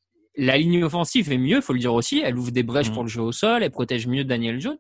La ligne offensive est mieux, faut le dire aussi. Elle ouvre des brèches mmh. pour le jeu au sol, elle protège mieux Daniel Jones.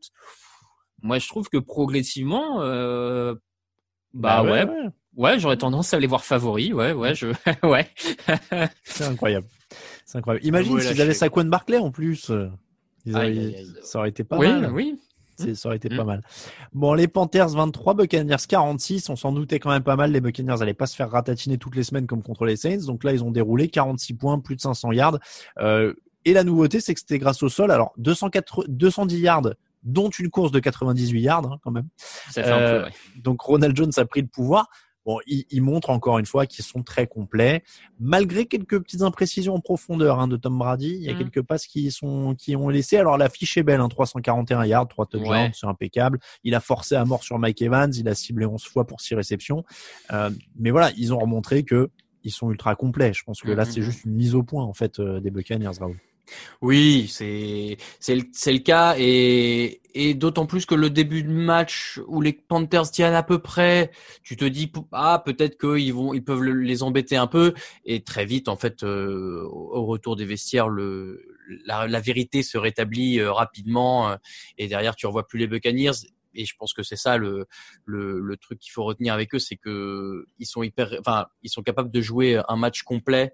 Moi, je trouve que progressivement, euh, bah, bah ouais, ouais, ouais. Ouais, j'aurais tendance à les voir favoris. Ouais, ouais, je, ouais. C'est incroyable. C'est incroyable. Imagine s'ils avaient Saquon Barkley en plus. Ils auraient... aïe, aïe, aïe. Ça aurait été pas oui, mal. Oui, oui. Ça aurait été mmh. pas mal. Bon, les Panthers vingt-trois, Buccaneers quarante-six. On s'en doutait quand même pas mal. Les Buccaneers allaient pas se faire ratatiner toutes les semaines comme contre les Saints. Donc là, ils ont déroulé quarante-six points, plus de cinq cents yards. Euh, et la nouveauté, c'est que c'était grâce au sol. Alors, deux cent quatre, deux cent dix yards, dont une course de quatre-vingt-dix-huit yards, hein, quand même. Ça fait euh, un peu, ouais. Donc, Ronald Jones a pris le pouvoir. Bon, ils, ils montrent encore une fois qu'ils sont très complets, malgré quelques petites imprécisions en profondeur hein, de Tom Brady. Il y a mmh. quelques passes qui sont qui ont laissé. Alors la fiche est belle, hein, trois cent quarante et un yards, trois touchdowns, ouais. c'est impeccable. Il a forcé à mort sur Mike Evans, il a ciblé onze fois pour six réceptions. Euh, mais voilà, ils ont remontré que ils sont ultra complets. Je pense que là, mmh. c'est juste une mise au point en fait euh, des Buccaneers, Raoul. Oui, c'est c'est le, c'est le cas et et d'autant plus que le début de match où les Panthers tiennent à peu près, tu te dis ah peut-être qu'ils vont ils peuvent les embêter un peu et très vite en fait euh, au retour des vestiaires le la, la vérité se rétablit euh, rapidement euh, et derrière tu revois plus les Buccaneers. Et je pense que c'est ça le le, le truc qu'il faut retenir avec eux, c'est que ils sont hyper, enfin ils sont capables de jouer un match complet.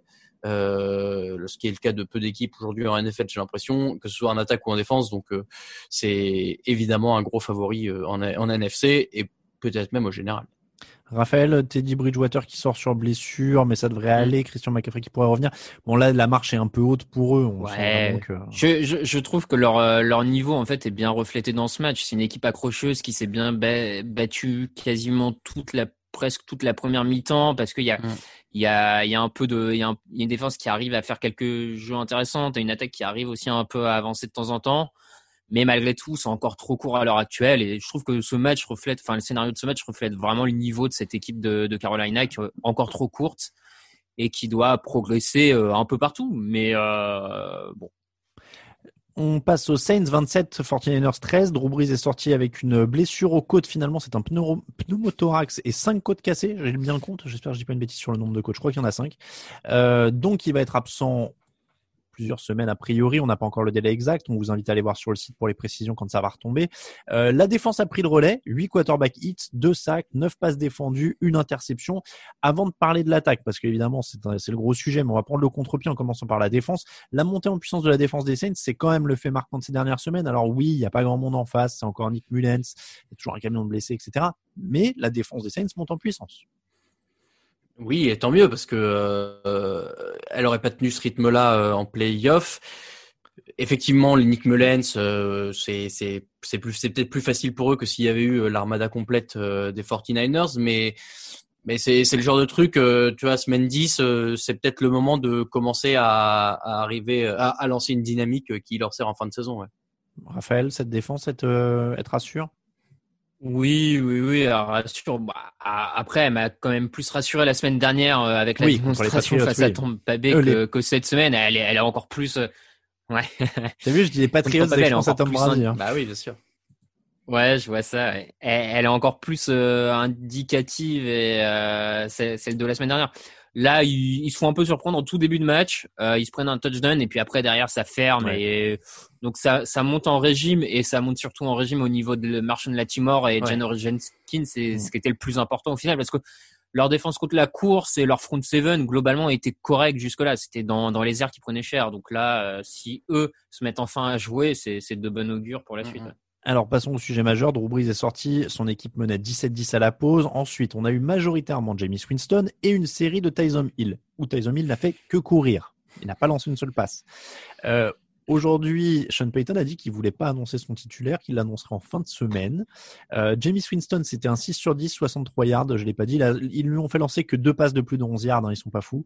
Euh, ce qui est le cas de peu d'équipes aujourd'hui en N F L, j'ai l'impression, que ce soit en attaque ou en défense. Donc euh, c'est évidemment un gros favori euh, en, en N F C et peut-être même au général. Raphaël, Teddy Bridgewater qui sort sur blessure, mais ça devrait aller. Mmh. Christian McCaffrey qui pourrait revenir. Bon là, la marche est un peu haute pour eux. On ouais. Que... je, je, je trouve que leur leur niveau en fait est bien reflété dans ce match. C'est une équipe accrocheuse qui s'est bien battue quasiment toute la presque toute la première mi-temps parce qu'il y a mmh. il y a il y a un peu de il y a, un, il y a une défense qui arrive à faire quelques jeux intéressants et une attaque qui arrive aussi un peu à avancer de temps en temps. Mais malgré tout, c'est encore trop court à l'heure actuelle. Et je trouve que ce match reflète, enfin, le scénario de ce match reflète vraiment le niveau de cette équipe de, de Carolina, qui est encore trop courte et qui doit progresser euh, un peu partout. Mais euh, bon. On passe aux Saints vingt-sept, forty-niners treize. Drew Brees est sorti avec une blessure aux côtes. Finalement, c'est un pneuro, pneumothorax et cinq côtes cassées. J'ai bien le compte. J'espère que je dis pas une bêtise sur le nombre de côtes. Je crois qu'il y en a cinq. Euh, donc, il va être absent plusieurs semaines a priori, on n'a pas encore le délai exact, on vous invite à aller voir sur le site pour les précisions quand ça va retomber. Euh, la défense a pris le relais, huit quarterback hits, deux sacs, neuf passes défendues, une interception. Avant de parler de l'attaque, parce qu'évidemment c'est, un, c'est le gros sujet, mais on va prendre le contre-pied en commençant par la défense. La montée en puissance de la défense des Saints, c'est quand même le fait marquant de ces dernières semaines. Alors oui, il n'y a pas grand monde en face, c'est encore Nick Mullens, il y a toujours un camion de blessés, et cetera. Mais la défense des Saints monte en puissance. Oui, et tant mieux parce que euh, elle aurait pas tenu ce rythme-là euh, en play-off. Effectivement, les Nick Mullens, euh, c'est c'est c'est plus c'est peut-être plus facile pour eux que s'il y avait eu l'armada complète euh, des forty-niners, mais mais c'est c'est le genre de truc, euh, tu vois, semaine dix, euh, c'est peut-être le moment de commencer à, à arriver à, à lancer une dynamique qui leur sert en fin de saison. Ouais. Raphaël, cette défense, elle te, elle te rassure? Oui, oui, oui, elle rassure. Bah, après, elle m'a quand même plus rassuré la semaine dernière euh, avec la oui, démonstration face oui. à Tampa Bay euh, que, les... que cette semaine. Elle est, elle est encore plus. Euh... Ouais. T'as vu, je dis les Patriots avec je pense à Tom Brady. Hein. Bah oui, bien sûr. Ouais, je vois ça. Elle, elle est encore plus euh, indicative et euh, c'est celle de la semaine dernière. Là, ils, ils se font un peu surprendre en tout début de match. Euh, ils se prennent un touchdown et puis après derrière ça ferme. Ouais. Et donc ça, ça monte en régime et ça monte surtout en régime au niveau de Marshon Lattimore et ouais. Janoris Jenkins. C'est mmh. ce qui était le plus important au final parce que leur défense contre la course et leur front seven globalement était correct jusque-là. C'était dans, dans les airs qui prenaient cher. Donc là, euh, si eux se mettent enfin à jouer, c'est, c'est de bon augure pour la mmh. suite. Ouais. Alors, passons au sujet majeur. Drew Brees est sorti. Son équipe menait dix-sept dix à la pause. Ensuite, on a eu majoritairement Jameis Winston et une série de Taysom Hill, où Taysom Hill n'a fait que courir. Il n'a pas lancé une seule passe. Euh, aujourd'hui, Sean Payton a dit qu'il voulait pas annoncer son titulaire, qu'il l'annoncerait en fin de semaine. Euh, Jameis Winston, c'était un six sur dix, soixante-trois yards. Je l'ai pas dit. Là, ils lui ont fait lancer que deux passes de plus de onze yards. Hein, ils sont pas fous.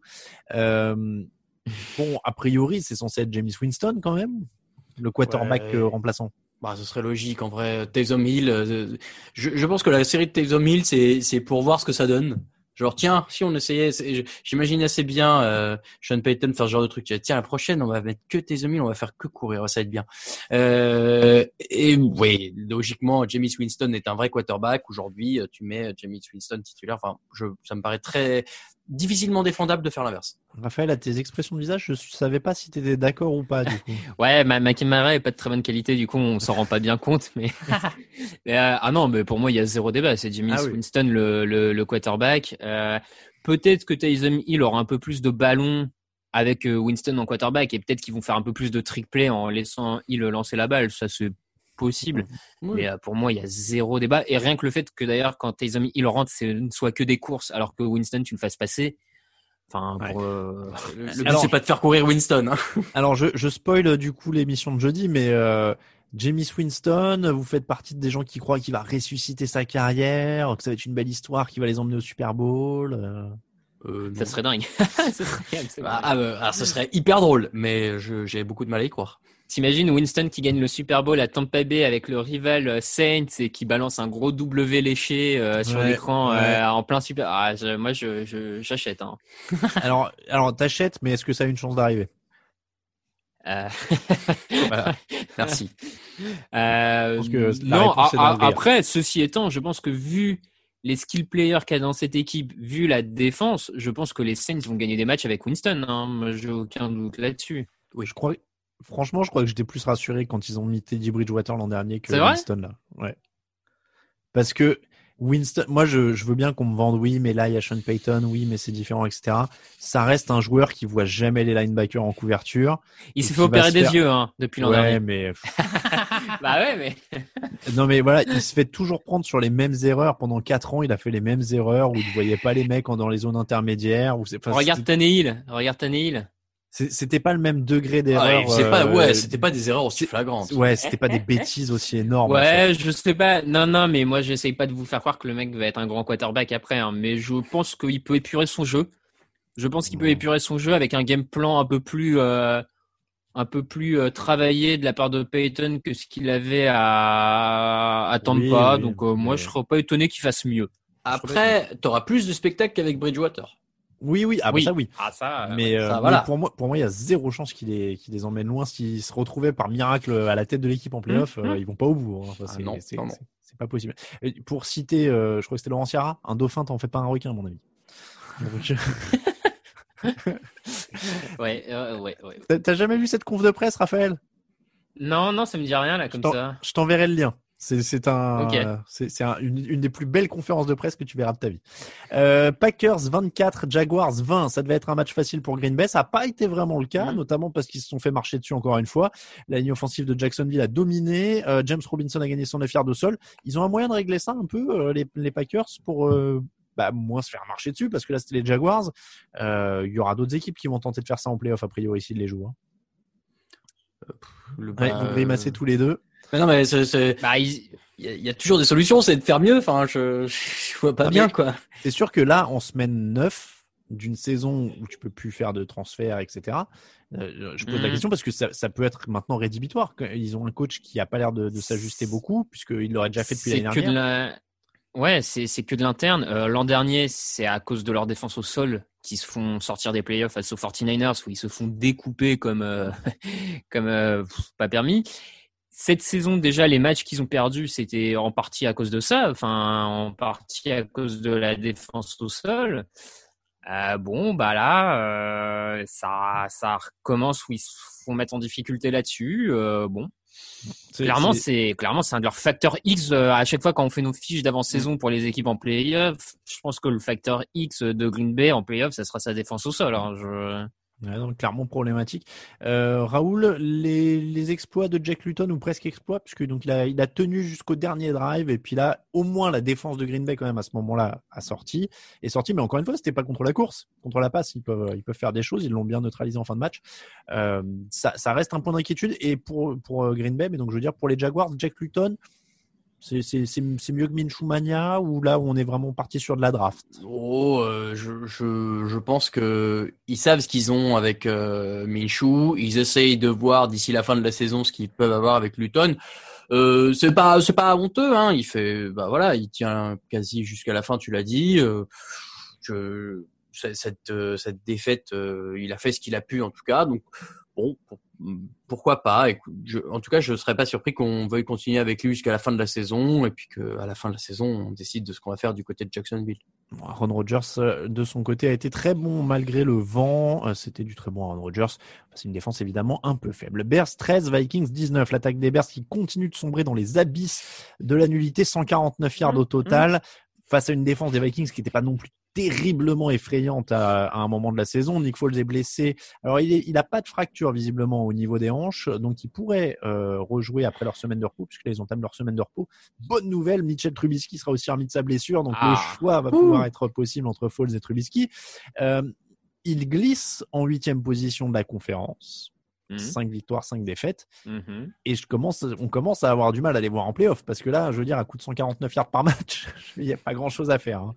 Euh, bon, a priori, c'est censé être Jameis Winston quand même, le quarterback ouais. euh, remplaçant. Bah, ce serait logique en vrai. Taysom Hill, euh, je, je pense que la série de Taysom Hill, c'est, c'est pour voir ce que ça donne. Genre tiens, si on essayait, j'imagine assez bien euh, Sean Payton faire ce genre de truc. Tiens, la prochaine, on va mettre que Taysom Hill, on va faire que courir, ça va être bien. Euh, et oui, logiquement, Jameis Winston est un vrai quarterback. Aujourd'hui, tu mets Jameis Winston titulaire. Enfin, je, ça me paraît très difficilement défendable de faire l'inverse. Raphaël, à tes expressions de visage, je savais pas si tu étais d'accord ou pas, du coup. Ouais, ma, ma caméra est pas de très bonne qualité, du coup, on s'en rend pas bien compte, mais, mais euh, ah non, mais pour moi, il y a zéro débat. C'est Jameis ah oui. Winston, le, le, le quarterback. Euh, peut-être que Taysom Hill aura un peu plus de ballons avec euh, Winston en quarterback et peut-être qu'ils vont faire un peu plus de trick play en laissant Hill lancer la balle. Ça, c'est possible. Oui. Mais euh, pour moi, il y a zéro débat. Et rien que le fait que d'ailleurs, quand Taysom Hill rentre, ce ne soit que des courses, alors que Winston, tu le fasses passer. Enfin, pour, ouais. euh... le, le but, alors, c'est pas de faire courir Winston. Hein. Alors, je, je spoil du coup l'émission de jeudi, mais euh, Jameis Winston, vous faites partie des gens qui croient qu'il va ressusciter sa carrière, que ça va être une belle histoire, qu'il va les emmener au Super Bowl. Euh... Euh, ça serait dingue. ça serait, c'est ah, ah, euh, alors, ça serait hyper drôle, mais je, j'ai beaucoup de mal à y croire. T'imagines Winston qui gagne le Super Bowl à Tampa Bay avec le rival Saints et qui balance un gros W léché euh, sur ouais, l'écran ouais. euh, en plein Super. Ah, je, moi, je, je, j'achète. Hein. alors, alors, t'achètes, mais est-ce que ça a une chance d'arriver? Euh... voilà. Merci. Euh, Parce que non. A, a, après, ceci étant, je pense que vu les skill players qu'il y a dans cette équipe, vu la défense, je pense que les Saints vont gagner des matchs avec Winston. Hein. Moi, j'ai aucun doute là-dessus. Oui, je crois. Franchement, je crois que j'étais plus rassuré quand ils ont mis Teddy Bridgewater l'an dernier que Winston là. Ouais. Parce que Winston, moi, je, je veux bien qu'on me vende, oui, mais là, il y a Sean Payton, oui, mais c'est différent, et cetera. Ça reste un joueur qui voit jamais les linebackers en couverture. Il s'est fait opérer des faire... yeux, hein, depuis l'an ouais, dernier. Mais... bah ouais, mais. non, mais voilà, il se fait toujours prendre sur les mêmes erreurs. Pendant quatre ans, il a fait les mêmes erreurs où il ne voyait pas les mecs dans les zones intermédiaires. Où c'est... Enfin, regarde Tannehill, regarde Tannehill. C'était pas le même degré d'erreur. Ah, c'est pas, ouais, c'était pas des erreurs aussi flagrantes. Ouais, c'était pas des bêtises aussi énormes. Ouais, je sais pas. Non, non, mais moi, j'essaye pas de vous faire croire que le mec va être un grand quarterback après, hein, mais je pense qu'il peut épurer son jeu. Je pense qu'il peut épurer son jeu avec un game plan un peu plus, euh, un peu plus euh, travaillé de la part de Payton que ce qu'il avait à, à Tampa. Oui, Donc, euh, mais... moi, je serais pas étonné qu'il fasse mieux. Après, t'auras plus de spectacles qu'avec Bridgewater. Oui, oui, ah, oui. Bah ça oui. Ah, ça, mais, euh, ça, voilà. mais pour moi, pour moi, il y a zéro chance qu'il les, qu'il les emmène loin. S'ils se retrouvaient par miracle à la tête de l'équipe en playoff, mmh. euh, ils vont pas au bout. Hein. Enfin, ah, c'est, non, c'est, non, c'est, c'est pas possible. Et pour citer, euh, je crois que c'était Laurent Ciara, un dauphin, t'en fais pas un requin, à mon avis. Donc, ouais, euh, ouais, ouais. T'as, t'as jamais vu cette conf de presse, Raphaël? Non, non, ça me dit rien là, comme je ça. Je t'enverrai le lien. C'est, c'est, un, okay. c'est, c'est un, une, une des plus belles conférences de presse que tu verras de ta vie. Euh, Packers vingt-quatre, Jaguars vingt. Ça devait être un match facile pour Green Bay. Ça n'a pas été vraiment le cas, mmh. notamment parce qu'ils se sont fait marcher dessus encore une fois. La ligne offensive de Jacksonville a dominé. Euh, James Robinson a gagné son neuf yards de sol. Ils ont un moyen de régler ça un peu, euh, les, les Packers, pour euh, bah, moins se faire marcher dessus, parce que là, c'était les Jaguars. Il euh, y aura d'autres équipes qui vont tenter de faire ça en playoff, a priori, s'ils les jouent. Hein. Le, ouais, bah, vous grimacez tous les deux. Mais non, mais c'est, c'est... Bah, il y, a, il y a toujours des solutions, c'est de faire mieux. Enfin, je, je vois pas non, bien, quoi. C'est sûr que là, en semaine neuf d'une saison où tu peux plus faire de transfert, et cetera. Euh, je pose mmh. la question parce que ça, ça peut être maintenant rédhibitoire. Ils ont un coach qui a pas l'air de, de s'ajuster beaucoup puisqu'il l'aurait déjà fait depuis c'est l'année dernière. La... Ouais, c'est, c'est que de l'interne. Euh, l'an dernier, c'est à cause de leur défense au sol qui se font sortir des playoffs face aux forty-niners où ils se font découper comme euh, comme euh, pas permis. Cette saison, déjà, les matchs qu'ils ont perdus, c'était en partie à cause de ça, enfin, en partie à cause de la défense au sol. Euh, bon, bah là, euh, ça, ça recommence où ils se font mettre en difficulté là-dessus. Euh, bon, c'est, clairement, c'est... c'est clairement c'est un de leurs facteurs X. Euh, à chaque fois quand on fait nos fiches d'avant-saison pour les équipes en play-off, je pense que le facteur X de Green Bay en play-off, ça sera sa défense au sol. Hein, je... Ouais, donc clairement problématique. Euh, Raoul, les, les exploits de Jack Luton ou presque exploits, puisque donc il a, il a tenu jusqu'au dernier drive et puis là, au moins la défense de Green Bay quand même à ce moment-là a sorti, est sorti, mais encore une fois, c'était pas contre la course, contre la passe, ils peuvent, ils peuvent faire des choses, ils l'ont bien neutralisé en fin de match. Euh, ça, ça reste un point d'inquiétude et pour pour Green Bay, mais donc je veux dire pour les Jaguars, Jack Luton. C'est, c'est, c'est, c'est mieux que Minshew Mania ou là où on est vraiment parti sur de la draft? Oh, euh, je, je, je pense que ils savent ce qu'ils ont avec euh, Minshew. Ils essayent de voir d'ici la fin de la saison ce qu'ils peuvent avoir avec Luton. Euh, c'est pas, c'est pas honteux, hein. Il fait, bah voilà, il tient quasi jusqu'à la fin. Tu l'as dit. Euh, je, cette, cette défaite, euh, il a fait ce qu'il a pu en tout cas. Donc bon. Pour, Pourquoi pas? Écoute, je, en tout cas, je ne serais pas surpris qu'on veuille continuer avec lui jusqu'à la fin de la saison et puis qu'à la fin de la saison, on décide de ce qu'on va faire du côté de Jacksonville. Aaron Rodgers, de son côté, a été très bon malgré le vent. C'était du très bon Aaron Rodgers. C'est une défense évidemment un peu faible. Bears treize, Vikings dix-neuf. L'attaque des Bears qui continue de sombrer dans les abysses de la nullité. cent quarante-neuf yards au total. Mmh. Face à une défense des Vikings qui n'était pas non plus terriblement effrayante à, à un moment de la saison. Nick Foles est blessé. Alors, il est, il a pas de fracture visiblement au niveau des hanches, donc il pourrait euh, rejouer après leur semaine de repos, puisque là, ils ont entamé leur semaine de repos. Bonne nouvelle, Mitchell Trubisky sera aussi remis de sa blessure, donc ah. le choix va pouvoir être possible entre Foles et Trubisky. Euh, il glisse en huitième position de la conférence. Mmh. cinq victoires, cinq défaites. Mmh. Et je commence, on commence à avoir du mal à les voir en play-off parce que là, je veux dire, à coup de cent quarante-neuf yards par match, il n'y a pas grand-chose à faire. Hein.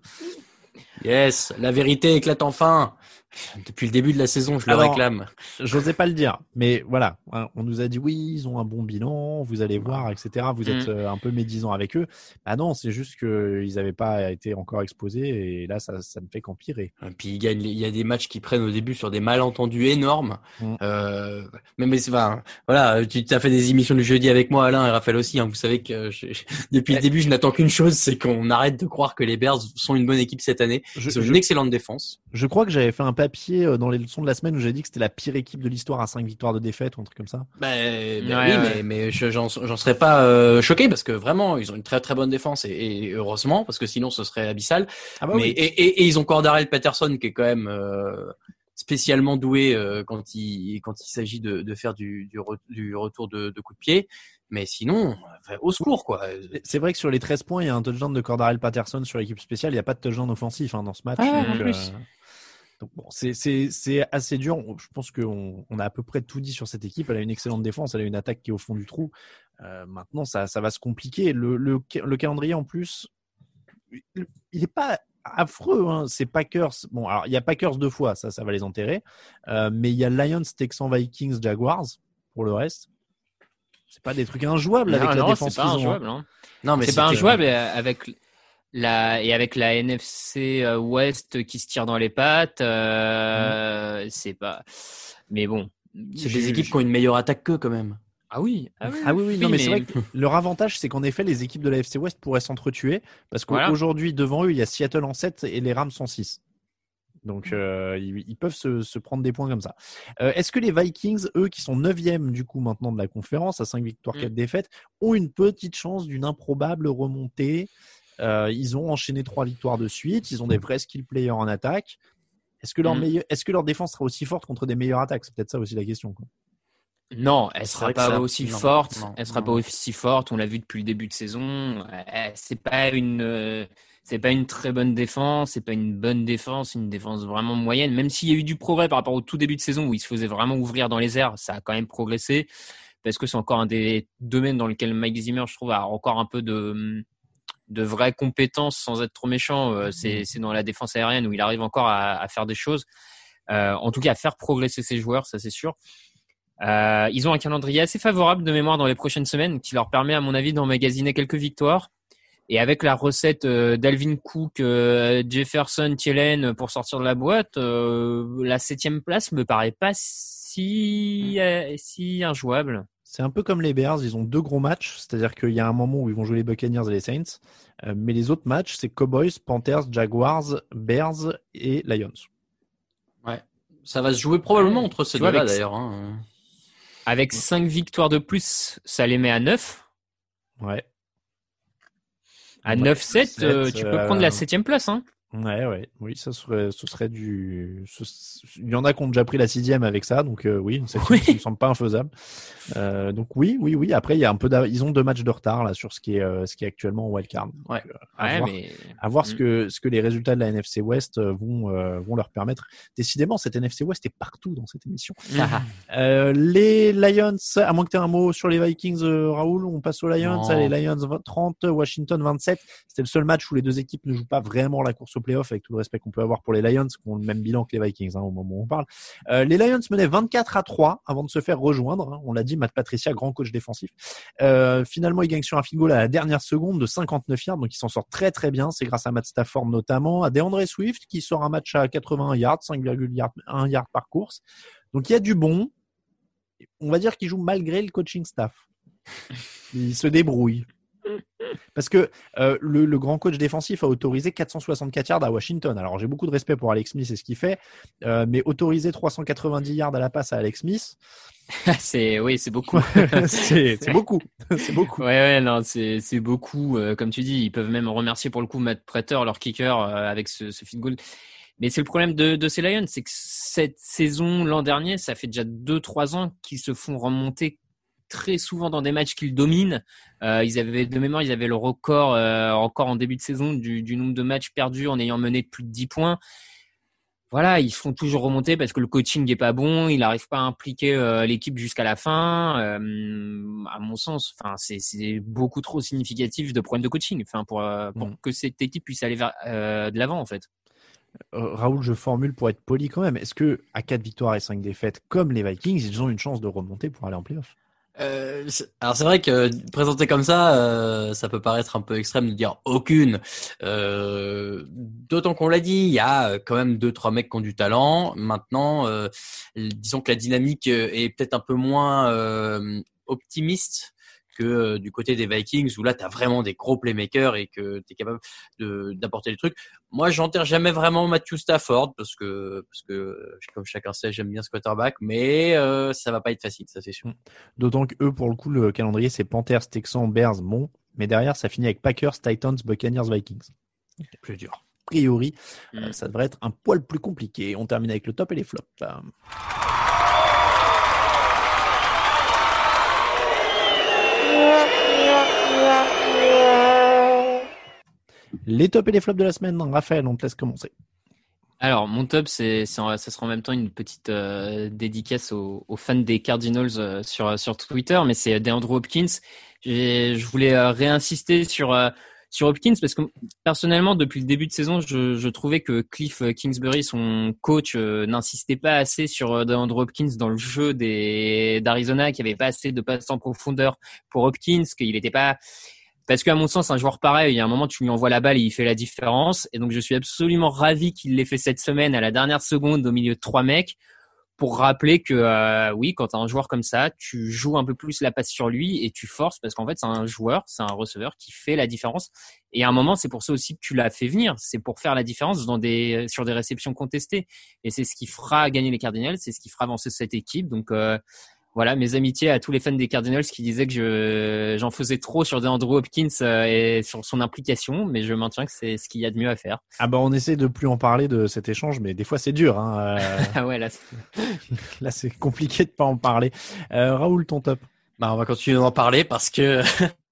Yes, la vérité éclate enfin. Depuis le début de la saison, je Alors, le réclame. J'osais pas le dire, mais voilà, hein, on nous a dit oui, ils ont un bon bilan, vous allez voir, et cetera. Vous êtes euh, un peu médisants avec eux. Ah non, c'est juste qu'ils n'avaient pas été encore exposés et là, ça, ça ne fait qu'empirer. Et puis il y a, il y a des matchs qui prennent au début sur des malentendus énormes. Mm. Euh, mais mais c'est enfin, voilà, tu as fait des émissions du jeudi avec moi, Alain et Raphaël aussi. Hein, vous savez que je, je, depuis le début, je n'attends qu'une chose, c'est qu'on arrête de croire que les Bears sont une bonne équipe cette année. Je, c'est je, une excellente défense. Je crois que j'avais fait un papier dans les leçons de la semaine où j'ai dit que c'était la pire équipe de l'histoire à cinq victoires de défaite ou un truc comme ça. Ben, ben ouais, oui, ouais. mais, mais je, j'en, j'en serais pas euh, choqué parce que vraiment, ils ont une très très bonne défense et, et heureusement parce que sinon ce serait abyssal. Ah bah mais, oui. et, et, et ils ont Cordarrelle Patterson qui est quand même euh, spécialement doué euh, quand il quand il s'agit de, de faire du, du, re, du retour de, de coup de pied. Mais sinon, enfin, au secours, quoi. C'est vrai que sur les treize points, il y a un touchdown de Cordarrelle Patterson sur l'équipe spéciale. Il n'y a pas de touchdown offensif hein, dans ce match. Ah, donc, en plus. Euh... Donc bon, c'est, c'est, c'est assez dur. Je pense qu'on on a à peu près tout dit sur cette équipe. Elle a une excellente défense, elle a une attaque qui est au fond du trou. Euh, maintenant, ça, ça va se compliquer. Le, le, le calendrier, en plus, il n'est pas affreux. Hein. C'est Packers. Bon, alors il y a Packers deux fois, ça, ça va les enterrer. Euh, mais il y a Lions, Texans, Vikings, Jaguars pour le reste. C'est pas des trucs injouables non, avec non, la défense. C'est pas injouable. Ont... Hein. Non, mais c'est pas injouable avec. La, et avec la N F C West qui se tire dans les pattes, euh, mmh. c'est pas. Mais bon, c'est des équipes qui ont une meilleure attaque qu'eux quand même. Ah oui, ah oui, ah oui, oui, non, mais, mais c'est vrai que leur avantage, c'est qu'en effet, les équipes de la F C West pourraient s'entretuer parce qu'aujourd'hui, voilà. devant eux, il y a Seattle en sept et les Rams en six. Donc, euh, ils, ils peuvent se, se prendre des points comme ça. Euh, est-ce que les Vikings, eux, qui sont neuvième du coup maintenant de la conférence, à cinq victoires, quatre mmh. défaites, ont une petite chance d'une improbable remontée? Euh, ils ont enchaîné trois victoires de suite. Ils ont des vrais skill players en attaque. Est-ce que leur, mmh. meilleur, est-ce que leur défense sera aussi forte contre des meilleures attaques? C'est peut-être ça aussi la question. Quoi. Non, elle sera pas ça... aussi non, forte. Non, elle sera non. pas aussi forte. On l'a vu depuis le début de saison. C'est pas une, euh, c'est pas une très bonne défense. C'est pas une bonne défense. Une défense vraiment moyenne. Même s'il y a eu du progrès par rapport au tout début de saison où ils se faisaient vraiment ouvrir dans les airs, ça a quand même progressé parce que c'est encore un des domaines dans lequel Mike Zimmer, je trouve, a encore un peu de de vraies compétences sans être trop méchant. Euh, c'est, c'est dans la défense aérienne où il arrive encore à, à faire des choses. Euh, en tout cas, à faire progresser ses joueurs, ça c'est sûr. Euh, ils ont un calendrier assez favorable de mémoire dans les prochaines semaines qui leur permet, à mon avis, d'emmagasiner quelques victoires. Et avec la recette euh, d'Alvin Cook, euh, Jefferson, Thielen pour sortir de la boîte, euh, la septième place me paraît pas si, euh, si injouable. C'est un peu comme les Bears, ils ont deux gros matchs, c'est-à-dire qu'il y a un moment où ils vont jouer les Buccaneers et les Saints, euh, mais les autres matchs, c'est Cowboys, Panthers, Jaguars, Bears et Lions. Ça va se jouer probablement ouais, entre ces deux-là d'ailleurs. Hein. Avec cinq victoires de plus, ça les met à neuf. Ouais. À Ouais, neuf sept, sept, euh, tu peux euh... prendre la septième place. Hein. Ouais, ouais, oui, ça serait, ce serait du. Ce... Il y en a qui ont déjà pris la sixième avec ça, donc euh, oui, une septième, oui. Ça me semble pas infaisable. Euh, donc oui, oui, oui. Après, il y a un peu, d'a... ils ont deux matchs de retard là sur ce qui est, euh, ce qui est actuellement en wildcard. Donc, ouais. Euh, à ouais, voir, mais... à voir mmh. ce que, ce que les résultats de la N F C West vont, euh, vont leur permettre. Décidément, cette N F C West est partout dans cette émission. euh, les Lions, à moins que tu aies un mot sur les Vikings, euh, Raoul, on passe aux Lions. Allez, Lions trente, Washington vingt-sept. C'était le seul match où les deux équipes ne jouent pas vraiment la course au playoff, avec tout le respect qu'on peut avoir pour les Lions, qui ont le même bilan que les Vikings hein, au moment où on parle. Euh, les Lions menaient vingt-quatre à trois avant de se faire rejoindre. Hein, on l'a dit, Matt Patricia, grand coach défensif. Euh, finalement, ils gagnent sur un field goal à la dernière seconde de cinquante-neuf yards, donc ils s'en sortent très très bien. C'est grâce à Matt Stafford notamment, à DeAndre Swift qui sort un match à quatre-vingts yards, cinq virgule un yards par course. Donc il y a du bon. On va dire qu'ils jouent malgré le coaching staff. Ils se débrouillent. Parce que euh, le, le grand coach défensif a autorisé quatre cent soixante-quatre yards à Washington. Alors j'ai beaucoup de respect pour Alex Smith et ce qu'il fait, euh, mais autoriser trois cent quatre-vingt-dix yards à la passe à Alex Smith, c'est oui, c'est beaucoup. c'est, c'est beaucoup, c'est beaucoup. Ouais, ouais, non, c'est c'est beaucoup. Euh, comme tu dis, ils peuvent même remercier pour le coup Matt Prater, leur kicker, euh, avec ce, ce field goal. Mais c'est le problème de, de ces Lions, c'est que cette saison, l'an dernier, ça fait déjà deux, trois ans qu'ils se font remonter très souvent dans des matchs qu'ils dominent. Euh, ils avaient de mémoire, ils avaient le record euh, encore en début de saison du, du nombre de matchs perdus en ayant mené de plus de dix points. Voilà, ils se font toujours remonter parce que le coaching est pas bon, il n'arrive pas à impliquer euh, l'équipe jusqu'à la fin. Euh, à mon sens, enfin c'est, c'est beaucoup trop significatif de problèmes de coaching, enfin pour euh, pour mmh. que cette équipe puisse aller vers euh, de l'avant en fait. Euh, Raoul, je formule pour être poli quand même. Est-ce que à quatre victoires et cinq défaites, comme les Vikings, ils ont une chance de remonter pour aller en play-off? Euh, alors c'est vrai que présenté comme ça, euh, ça peut paraître un peu extrême de dire aucune. Euh, d'autant qu'on l'a dit, il y a quand même deux trois mecs qui ont du talent. Maintenant, euh, disons que la dynamique est peut-être un peu moins euh, optimiste que euh, du côté des Vikings où là t'as vraiment des gros playmakers et que t'es capable de d'apporter des trucs. Moi, j'enterre jamais vraiment Matthew Stafford parce que parce que comme chacun sait, j'aime bien ce quarterback, mais euh, ça va pas être facile, ça c'est sûr. D'autant que eux, pour le coup, le calendrier c'est Panthers, Texans, Bears, Mont, mais derrière ça finit avec Packers, Titans, Buccaneers, Vikings. C'est plus dur. A priori, mm. euh, ça devrait être un poil plus compliqué. On termine avec le top et les flops. Les tops et les flops de la semaine, Raphaël, on te laisse commencer. Alors, mon top, c'est, c'est ça sera en même temps une petite euh, dédicace aux, aux fans des Cardinals euh, sur sur Twitter, mais c'est DeAndre Hopkins. J'ai, je voulais euh, réinsister sur euh, sur Hopkins parce que personnellement, depuis le début de saison, je, je trouvais que Cliff Kingsbury, son coach, euh, n'insistait pas assez sur euh, DeAndre Hopkins dans le jeu des d'Arizona, qu'il n'y avait pas assez de passes en profondeur pour Hopkins, qu'il n'était pas Parce qu'à mon sens, un joueur pareil, il y a un moment, tu lui envoies la balle et il fait la différence. Et donc, je suis absolument ravi qu'il l'ait fait cette semaine à la dernière seconde au milieu de trois mecs pour rappeler que, euh, oui, quand tu as un joueur comme ça, tu joues un peu plus la passe sur lui et tu forces parce qu'en fait, c'est un joueur, c'est un receveur qui fait la différence. Et à un moment, c'est pour ça aussi que tu l'as fait venir. C'est pour faire la différence dans des, sur des réceptions contestées. Et c'est ce qui fera gagner les Cardinals, c'est ce qui fera avancer cette équipe. Donc, euh, voilà, mes amitiés à tous les fans des Cardinals qui disaient que je, j'en faisais trop sur DeAndre Hopkins euh, et sur son implication, mais je maintiens que c'est ce qu'il y a de mieux à faire. Ah bah on essaie de plus en parler de cet échange, mais des fois c'est dur. Hein. Euh... ah ouais, là c'est... là c'est compliqué de pas en parler. Euh, Raoul, ton top? Bah on va continuer d'en parler parce que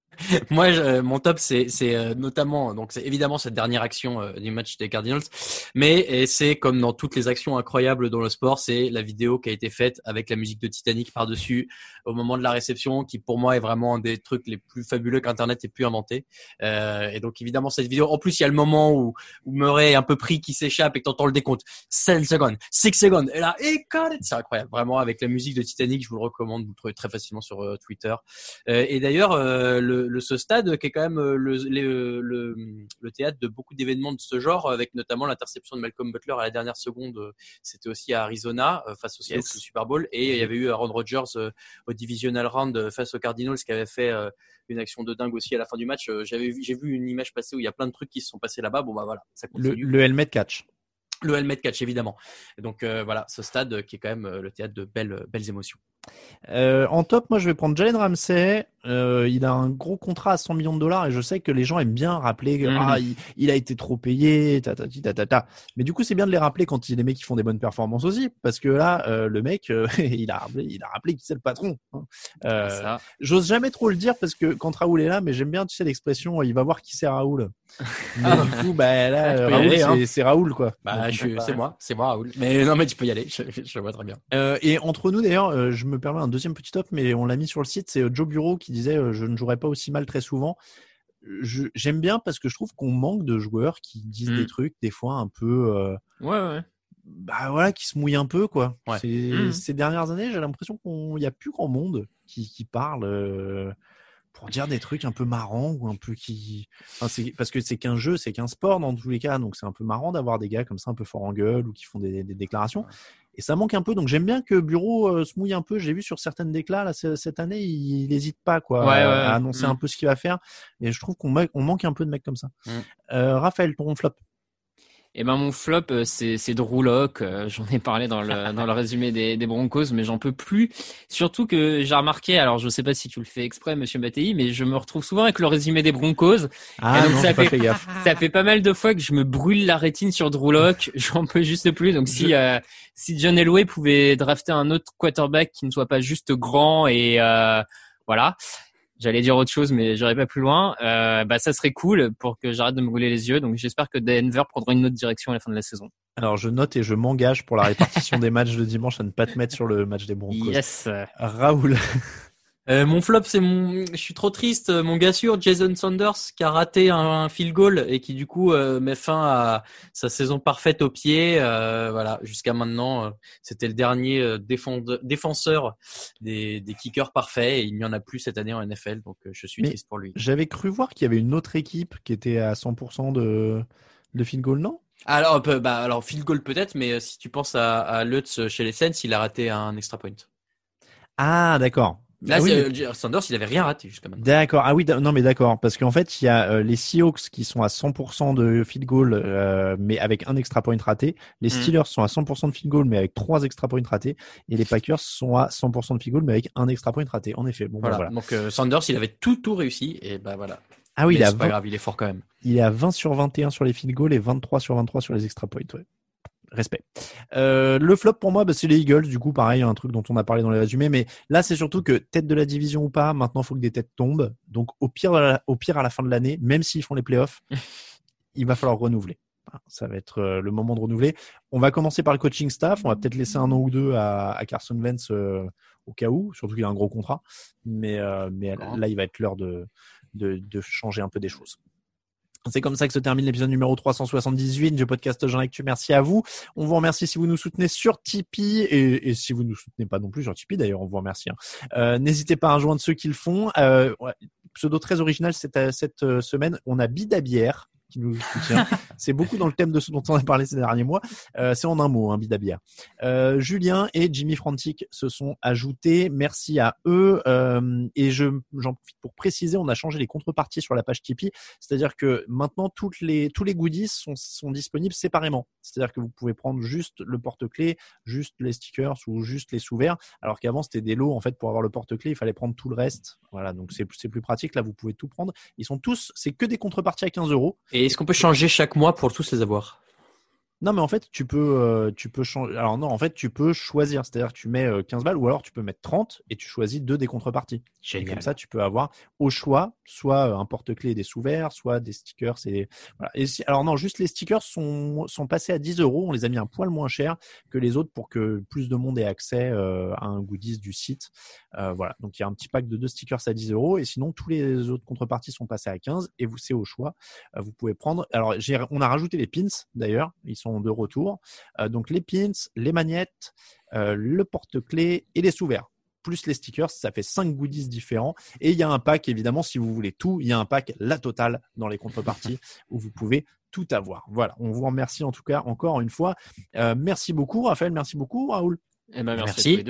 moi, je, mon top, c'est, c'est euh, notamment, donc c'est évidemment cette dernière action euh, du match des Cardinals, mais et c'est comme dans toutes les actions incroyables dans le sport, c'est la vidéo qui a été faite avec la musique de Titanic par-dessus au moment de la réception, qui pour moi est vraiment un des trucs les plus fabuleux qu'Internet ait pu inventer. Euh, et donc évidemment cette vidéo, en plus il y a le moment où, où Murray est un peu pris, qui s'échappe et que t'entends le décompte, sept secondes, six secondes, et là, et got it, c'est incroyable, vraiment avec la musique de Titanic, je vous le recommande, vous le trouvez très facilement sur euh, Twitter. Euh, et d'ailleurs, euh, le Le, ce stade qui est quand même le, le, le, le théâtre de beaucoup d'événements de ce genre, avec notamment l'interception de Malcolm Butler à la dernière seconde. C'était aussi à Arizona face aux Seahawks yes. au Super Bowl, et il y avait eu Aaron Rodgers au divisional round face aux Cardinals qui avait fait une action de dingue aussi à la fin du match. J'avais vu, j'ai vu une image passer où il y a plein de trucs qui se sont passés là-bas. Bon bah voilà, ça continue. Le, le helmet catch. le helmet catch évidemment. Et donc euh, voilà, ce stade qui est quand même euh, le théâtre de belles, belles émotions. Euh, en top, moi je vais prendre Jalen Ramsey. Euh, il a un gros contrat à cent millions de dollars et je sais que les gens aiment bien rappeler que Mmh. ah, il, il a été trop payé, ta ta ta ta ta. Mais du coup, c'est bien de les rappeler quand il y a des mecs qui font des bonnes performances aussi, parce que là, euh, le mec, euh, il a rappelé, il a rappelé qui c'est le patron. Hein. Euh, Ça. J'ose jamais trop le dire parce que quand Raoul est là, mais j'aime bien, tu sais, l'expression, il va voir qui c'est Raoul. Mais du coup, bah là, Ah, tu peux y Raoul, aller, c'est, hein. c'est Raoul quoi. Bah, Donc, je suis, bah, c'est moi, c'est moi Raoul. Mais non, mais tu peux y aller. Je, je vois très bien. Euh, et entre nous d'ailleurs, euh, je me permets un deuxième petit top, mais on l'a mis sur le site, c'est euh, Joe Bureau qui disait euh, je ne jouerai pas aussi mal très souvent. Je, j'aime bien parce que je trouve qu'on manque de joueurs qui disent Mm. des trucs des fois un peu, euh, Ouais, ouais. bah voilà, qui se mouillent un peu quoi. Ouais. C'est, Mm. Ces dernières années, j'ai l'impression qu'on y a plus grand monde qui, qui parle. Euh, pour dire des trucs un peu marrants ou un peu qui, enfin, c'est parce que c'est qu'un jeu, c'est qu'un sport dans tous les cas, donc c'est un peu marrant d'avoir des gars comme ça un peu fort en gueule ou qui font des, des déclarations. Et ça manque un peu, donc j'aime bien que Bureau euh, se mouille un peu. J'ai vu sur certaines déclats là c- cette année, il n'hésite pas quoi Ouais, à, ouais, à annoncer mm. un peu ce qu'il va faire. Et je trouve qu'on ma- on manque un peu de mecs comme ça. Mm. Euh, Raphaël, ton flop. Et ben mon flop, euh, c'est c'est Drew Lock. Euh, J'en ai parlé dans le dans le résumé des des Broncos, mais j'en peux plus. Surtout que j'ai remarqué, alors je sais pas si tu le fais exprès, Monsieur Mattei, mais je me retrouve souvent avec le résumé des Broncos. Ah Et donc non, ça j'ai pas fait fait gaffe. ça fait pas mal de fois que je me brûle la rétine sur Drew Lock. J'en peux juste plus. Donc si euh, si John Elway pouvait drafter un autre quarterback qui ne soit pas juste grand et euh, voilà. J'allais dire autre chose, mais j'irai pas plus loin. Euh, bah, ça serait cool pour que j'arrête de me brûler les yeux. Donc, j'espère que Denver prendra une autre direction à la fin de la saison. Alors je note et je m'engage pour la répartition des matchs de dimanche à ne pas te mettre sur le match des Broncos. Yes. Raoul. Euh, mon flop, c'est mon. Je suis trop triste. Mon gars sûr, Jason Sanders, qui a raté un, un field goal et qui du coup euh, met fin à sa saison parfaite au pied. Euh, voilà, jusqu'à maintenant, euh, c'était le dernier euh, défende- défenseur des, des kickers parfaits et il n'y en a plus cette année en N F L. Donc, euh, je suis Mais triste pour lui. J'avais cru voir qu'il y avait une autre équipe qui était à cent pour cent de de field goal, non? Alors, euh, bah, alors field goal peut-être, mais euh, si tu penses à, à Lutz chez les Saints, il a raté un extra point. Ah d'accord. Là, Ah oui, c'est, mais- euh, Sanders, il avait rien raté jusqu'à maintenant. D'accord. Ah oui, d- non mais d'accord, parce qu'en fait il y a euh, les Seahawks qui sont à cent pour cent de field goal, euh, mais avec un extra point raté. Les Mm. Steelers sont à cent pour cent de field goal, mais avec trois extra points ratés. Et les Packers sont à cent pour cent de field goal, mais avec un extra point raté. En effet. Bon, bah, Voilà. voilà. Donc euh, Sanders, il avait tout tout réussi et bah voilà. Ah oui, Mais il a c'est pas vingt grave, il est fort quand même. il est à vingt sur vingt et un sur les field goals et vingt-trois sur vingt-trois sur les extra points. Ouais. Respect. Euh, le flop pour moi, bah, c'est les Eagles. Du coup, pareil, un truc dont on a parlé dans les résumés. Mais là, c'est surtout que tête de la division ou pas, maintenant, il faut que des têtes tombent. Donc, au pire, à la- au pire, à la fin de l'année, même s'ils font les playoffs, il va falloir renouveler. Ça va être euh, le moment de renouveler. On va commencer par le coaching staff. On va peut-être laisser un an ou deux à, à Carson Wentz euh, au cas où, surtout qu'il a un gros contrat. Mais, euh, mais là, il va être l'heure de, de, de changer un peu des choses. C'est comme ça que se termine l'épisode numéro trois cent soixante-dix-huit du podcast Jean Actu. Merci à vous. On vous remercie si vous nous soutenez sur Tipeee et, et si vous nous soutenez pas non plus sur Tipeee, d'ailleurs, on vous remercie. Hein. Euh, n'hésitez pas à rejoindre ceux qui le font. Euh, ouais, pseudo très original cette, cette semaine. On a Bidabière qui nous soutient. C'est beaucoup dans le thème de ce dont on a parlé ces derniers mois. Euh, c'est en un mot, hein, Bidabière. Euh, Julien et Jimmy Frantic se sont ajoutés. Merci à eux. Euh, et je, j'en profite pour préciser, on a changé les contreparties sur la page Tipeee. C'est-à-dire que maintenant, toutes les, tous les goodies sont, sont disponibles séparément. C'est-à-dire que vous pouvez prendre juste le porte-clés, juste les stickers ou juste les sous-verts. Alors qu'avant, c'était des lots. En fait, pour avoir le porte-clés, il fallait prendre tout le reste. Voilà. Donc, c'est, c'est plus pratique. Là, vous pouvez tout prendre. Ils sont tous, c'est que des contreparties à quinze euros. Et est-ce qu'on peut changer chaque mois pour tous les avoir? Non, mais en fait, tu peux, euh, tu peux changer. Alors non, en fait, tu peux choisir. C'est-à-dire que tu mets euh, quinze balles ou alors tu peux mettre trente et tu choisis deux des contreparties. Génial. Et comme ça, tu peux avoir au choix soit euh, un porte-clés et des sous-verts, soit des stickers. Et, voilà. Et si... Alors non, juste les stickers sont, sont passés à dix euros. On les a mis un poil moins cher que les autres pour que plus de monde ait accès euh, à un goodies du site. Euh, voilà. Donc il y a un petit pack de deux stickers à dix euros. Et sinon, tous les autres contreparties sont passés à quinze et vous, c'est au choix. Euh, vous pouvez prendre. Alors, j'ai... on a rajouté les pins d'ailleurs. Ils sont de retour. Euh, donc les pins, les magnettes, euh, le porte-clés et les sous-verts. Plus les stickers, ça fait cinq goodies différents. Et il y a un pack, évidemment, si vous voulez tout, il y a un pack la totale dans les contreparties où vous pouvez tout avoir. Voilà, on vous remercie en tout cas encore une fois. Euh, merci beaucoup Raphaël, merci beaucoup Raoul. Eh ben, merci, Merci. à tous les deux.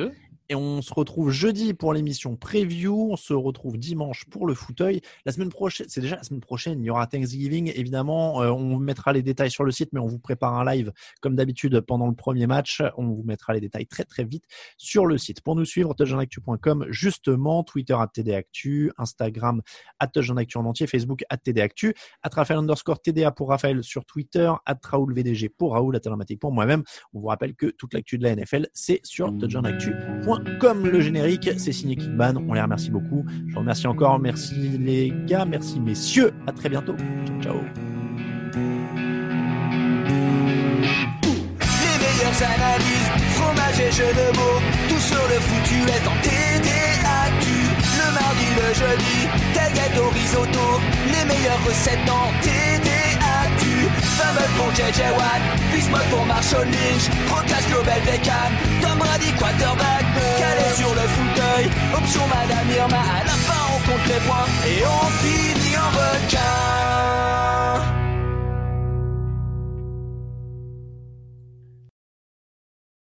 Et on se retrouve jeudi pour l'émission preview. On se retrouve dimanche pour le fauteuil. La semaine prochaine, c'est déjà la semaine prochaine, il y aura Thanksgiving. Évidemment, euh, on mettra les détails sur le site, mais on vous prépare un live comme d'habitude pendant le premier match. On vous mettra les détails très très vite sur le site. Pour nous suivre, touchdown actu point com justement, Twitter arobase T D Actu, Instagram arobase touchdown actu en entier, Facebook arobase T D Actu, arobase Raphaël underscore T D A pour Raphaël sur Twitter, arobase Raoul V D G pour Raoul, arobase Telematic pour moi-même. On vous rappelle que toute l'actu de la N F L, c'est sur touchdown actu point com. Le générique, c'est signé Kickban. On les remercie beaucoup. Je vous remercie encore. Merci les gars. Merci messieurs. À très bientôt. Ciao, ciao. Les meilleures analyses, fromage et jeux de mots, tout sur le foutu est en T D Actu. Le mardi, le jeudi, tailgate au risotto, les meilleures recettes en T D Actu. Fumble pour J J Watt, Bismuth pour Marshall Lynch, Procast Global Beckham, Tom Brady quarterback, calé sur le fauteuil, option Madame Irma, à la fin on compte les points et on finit en requin.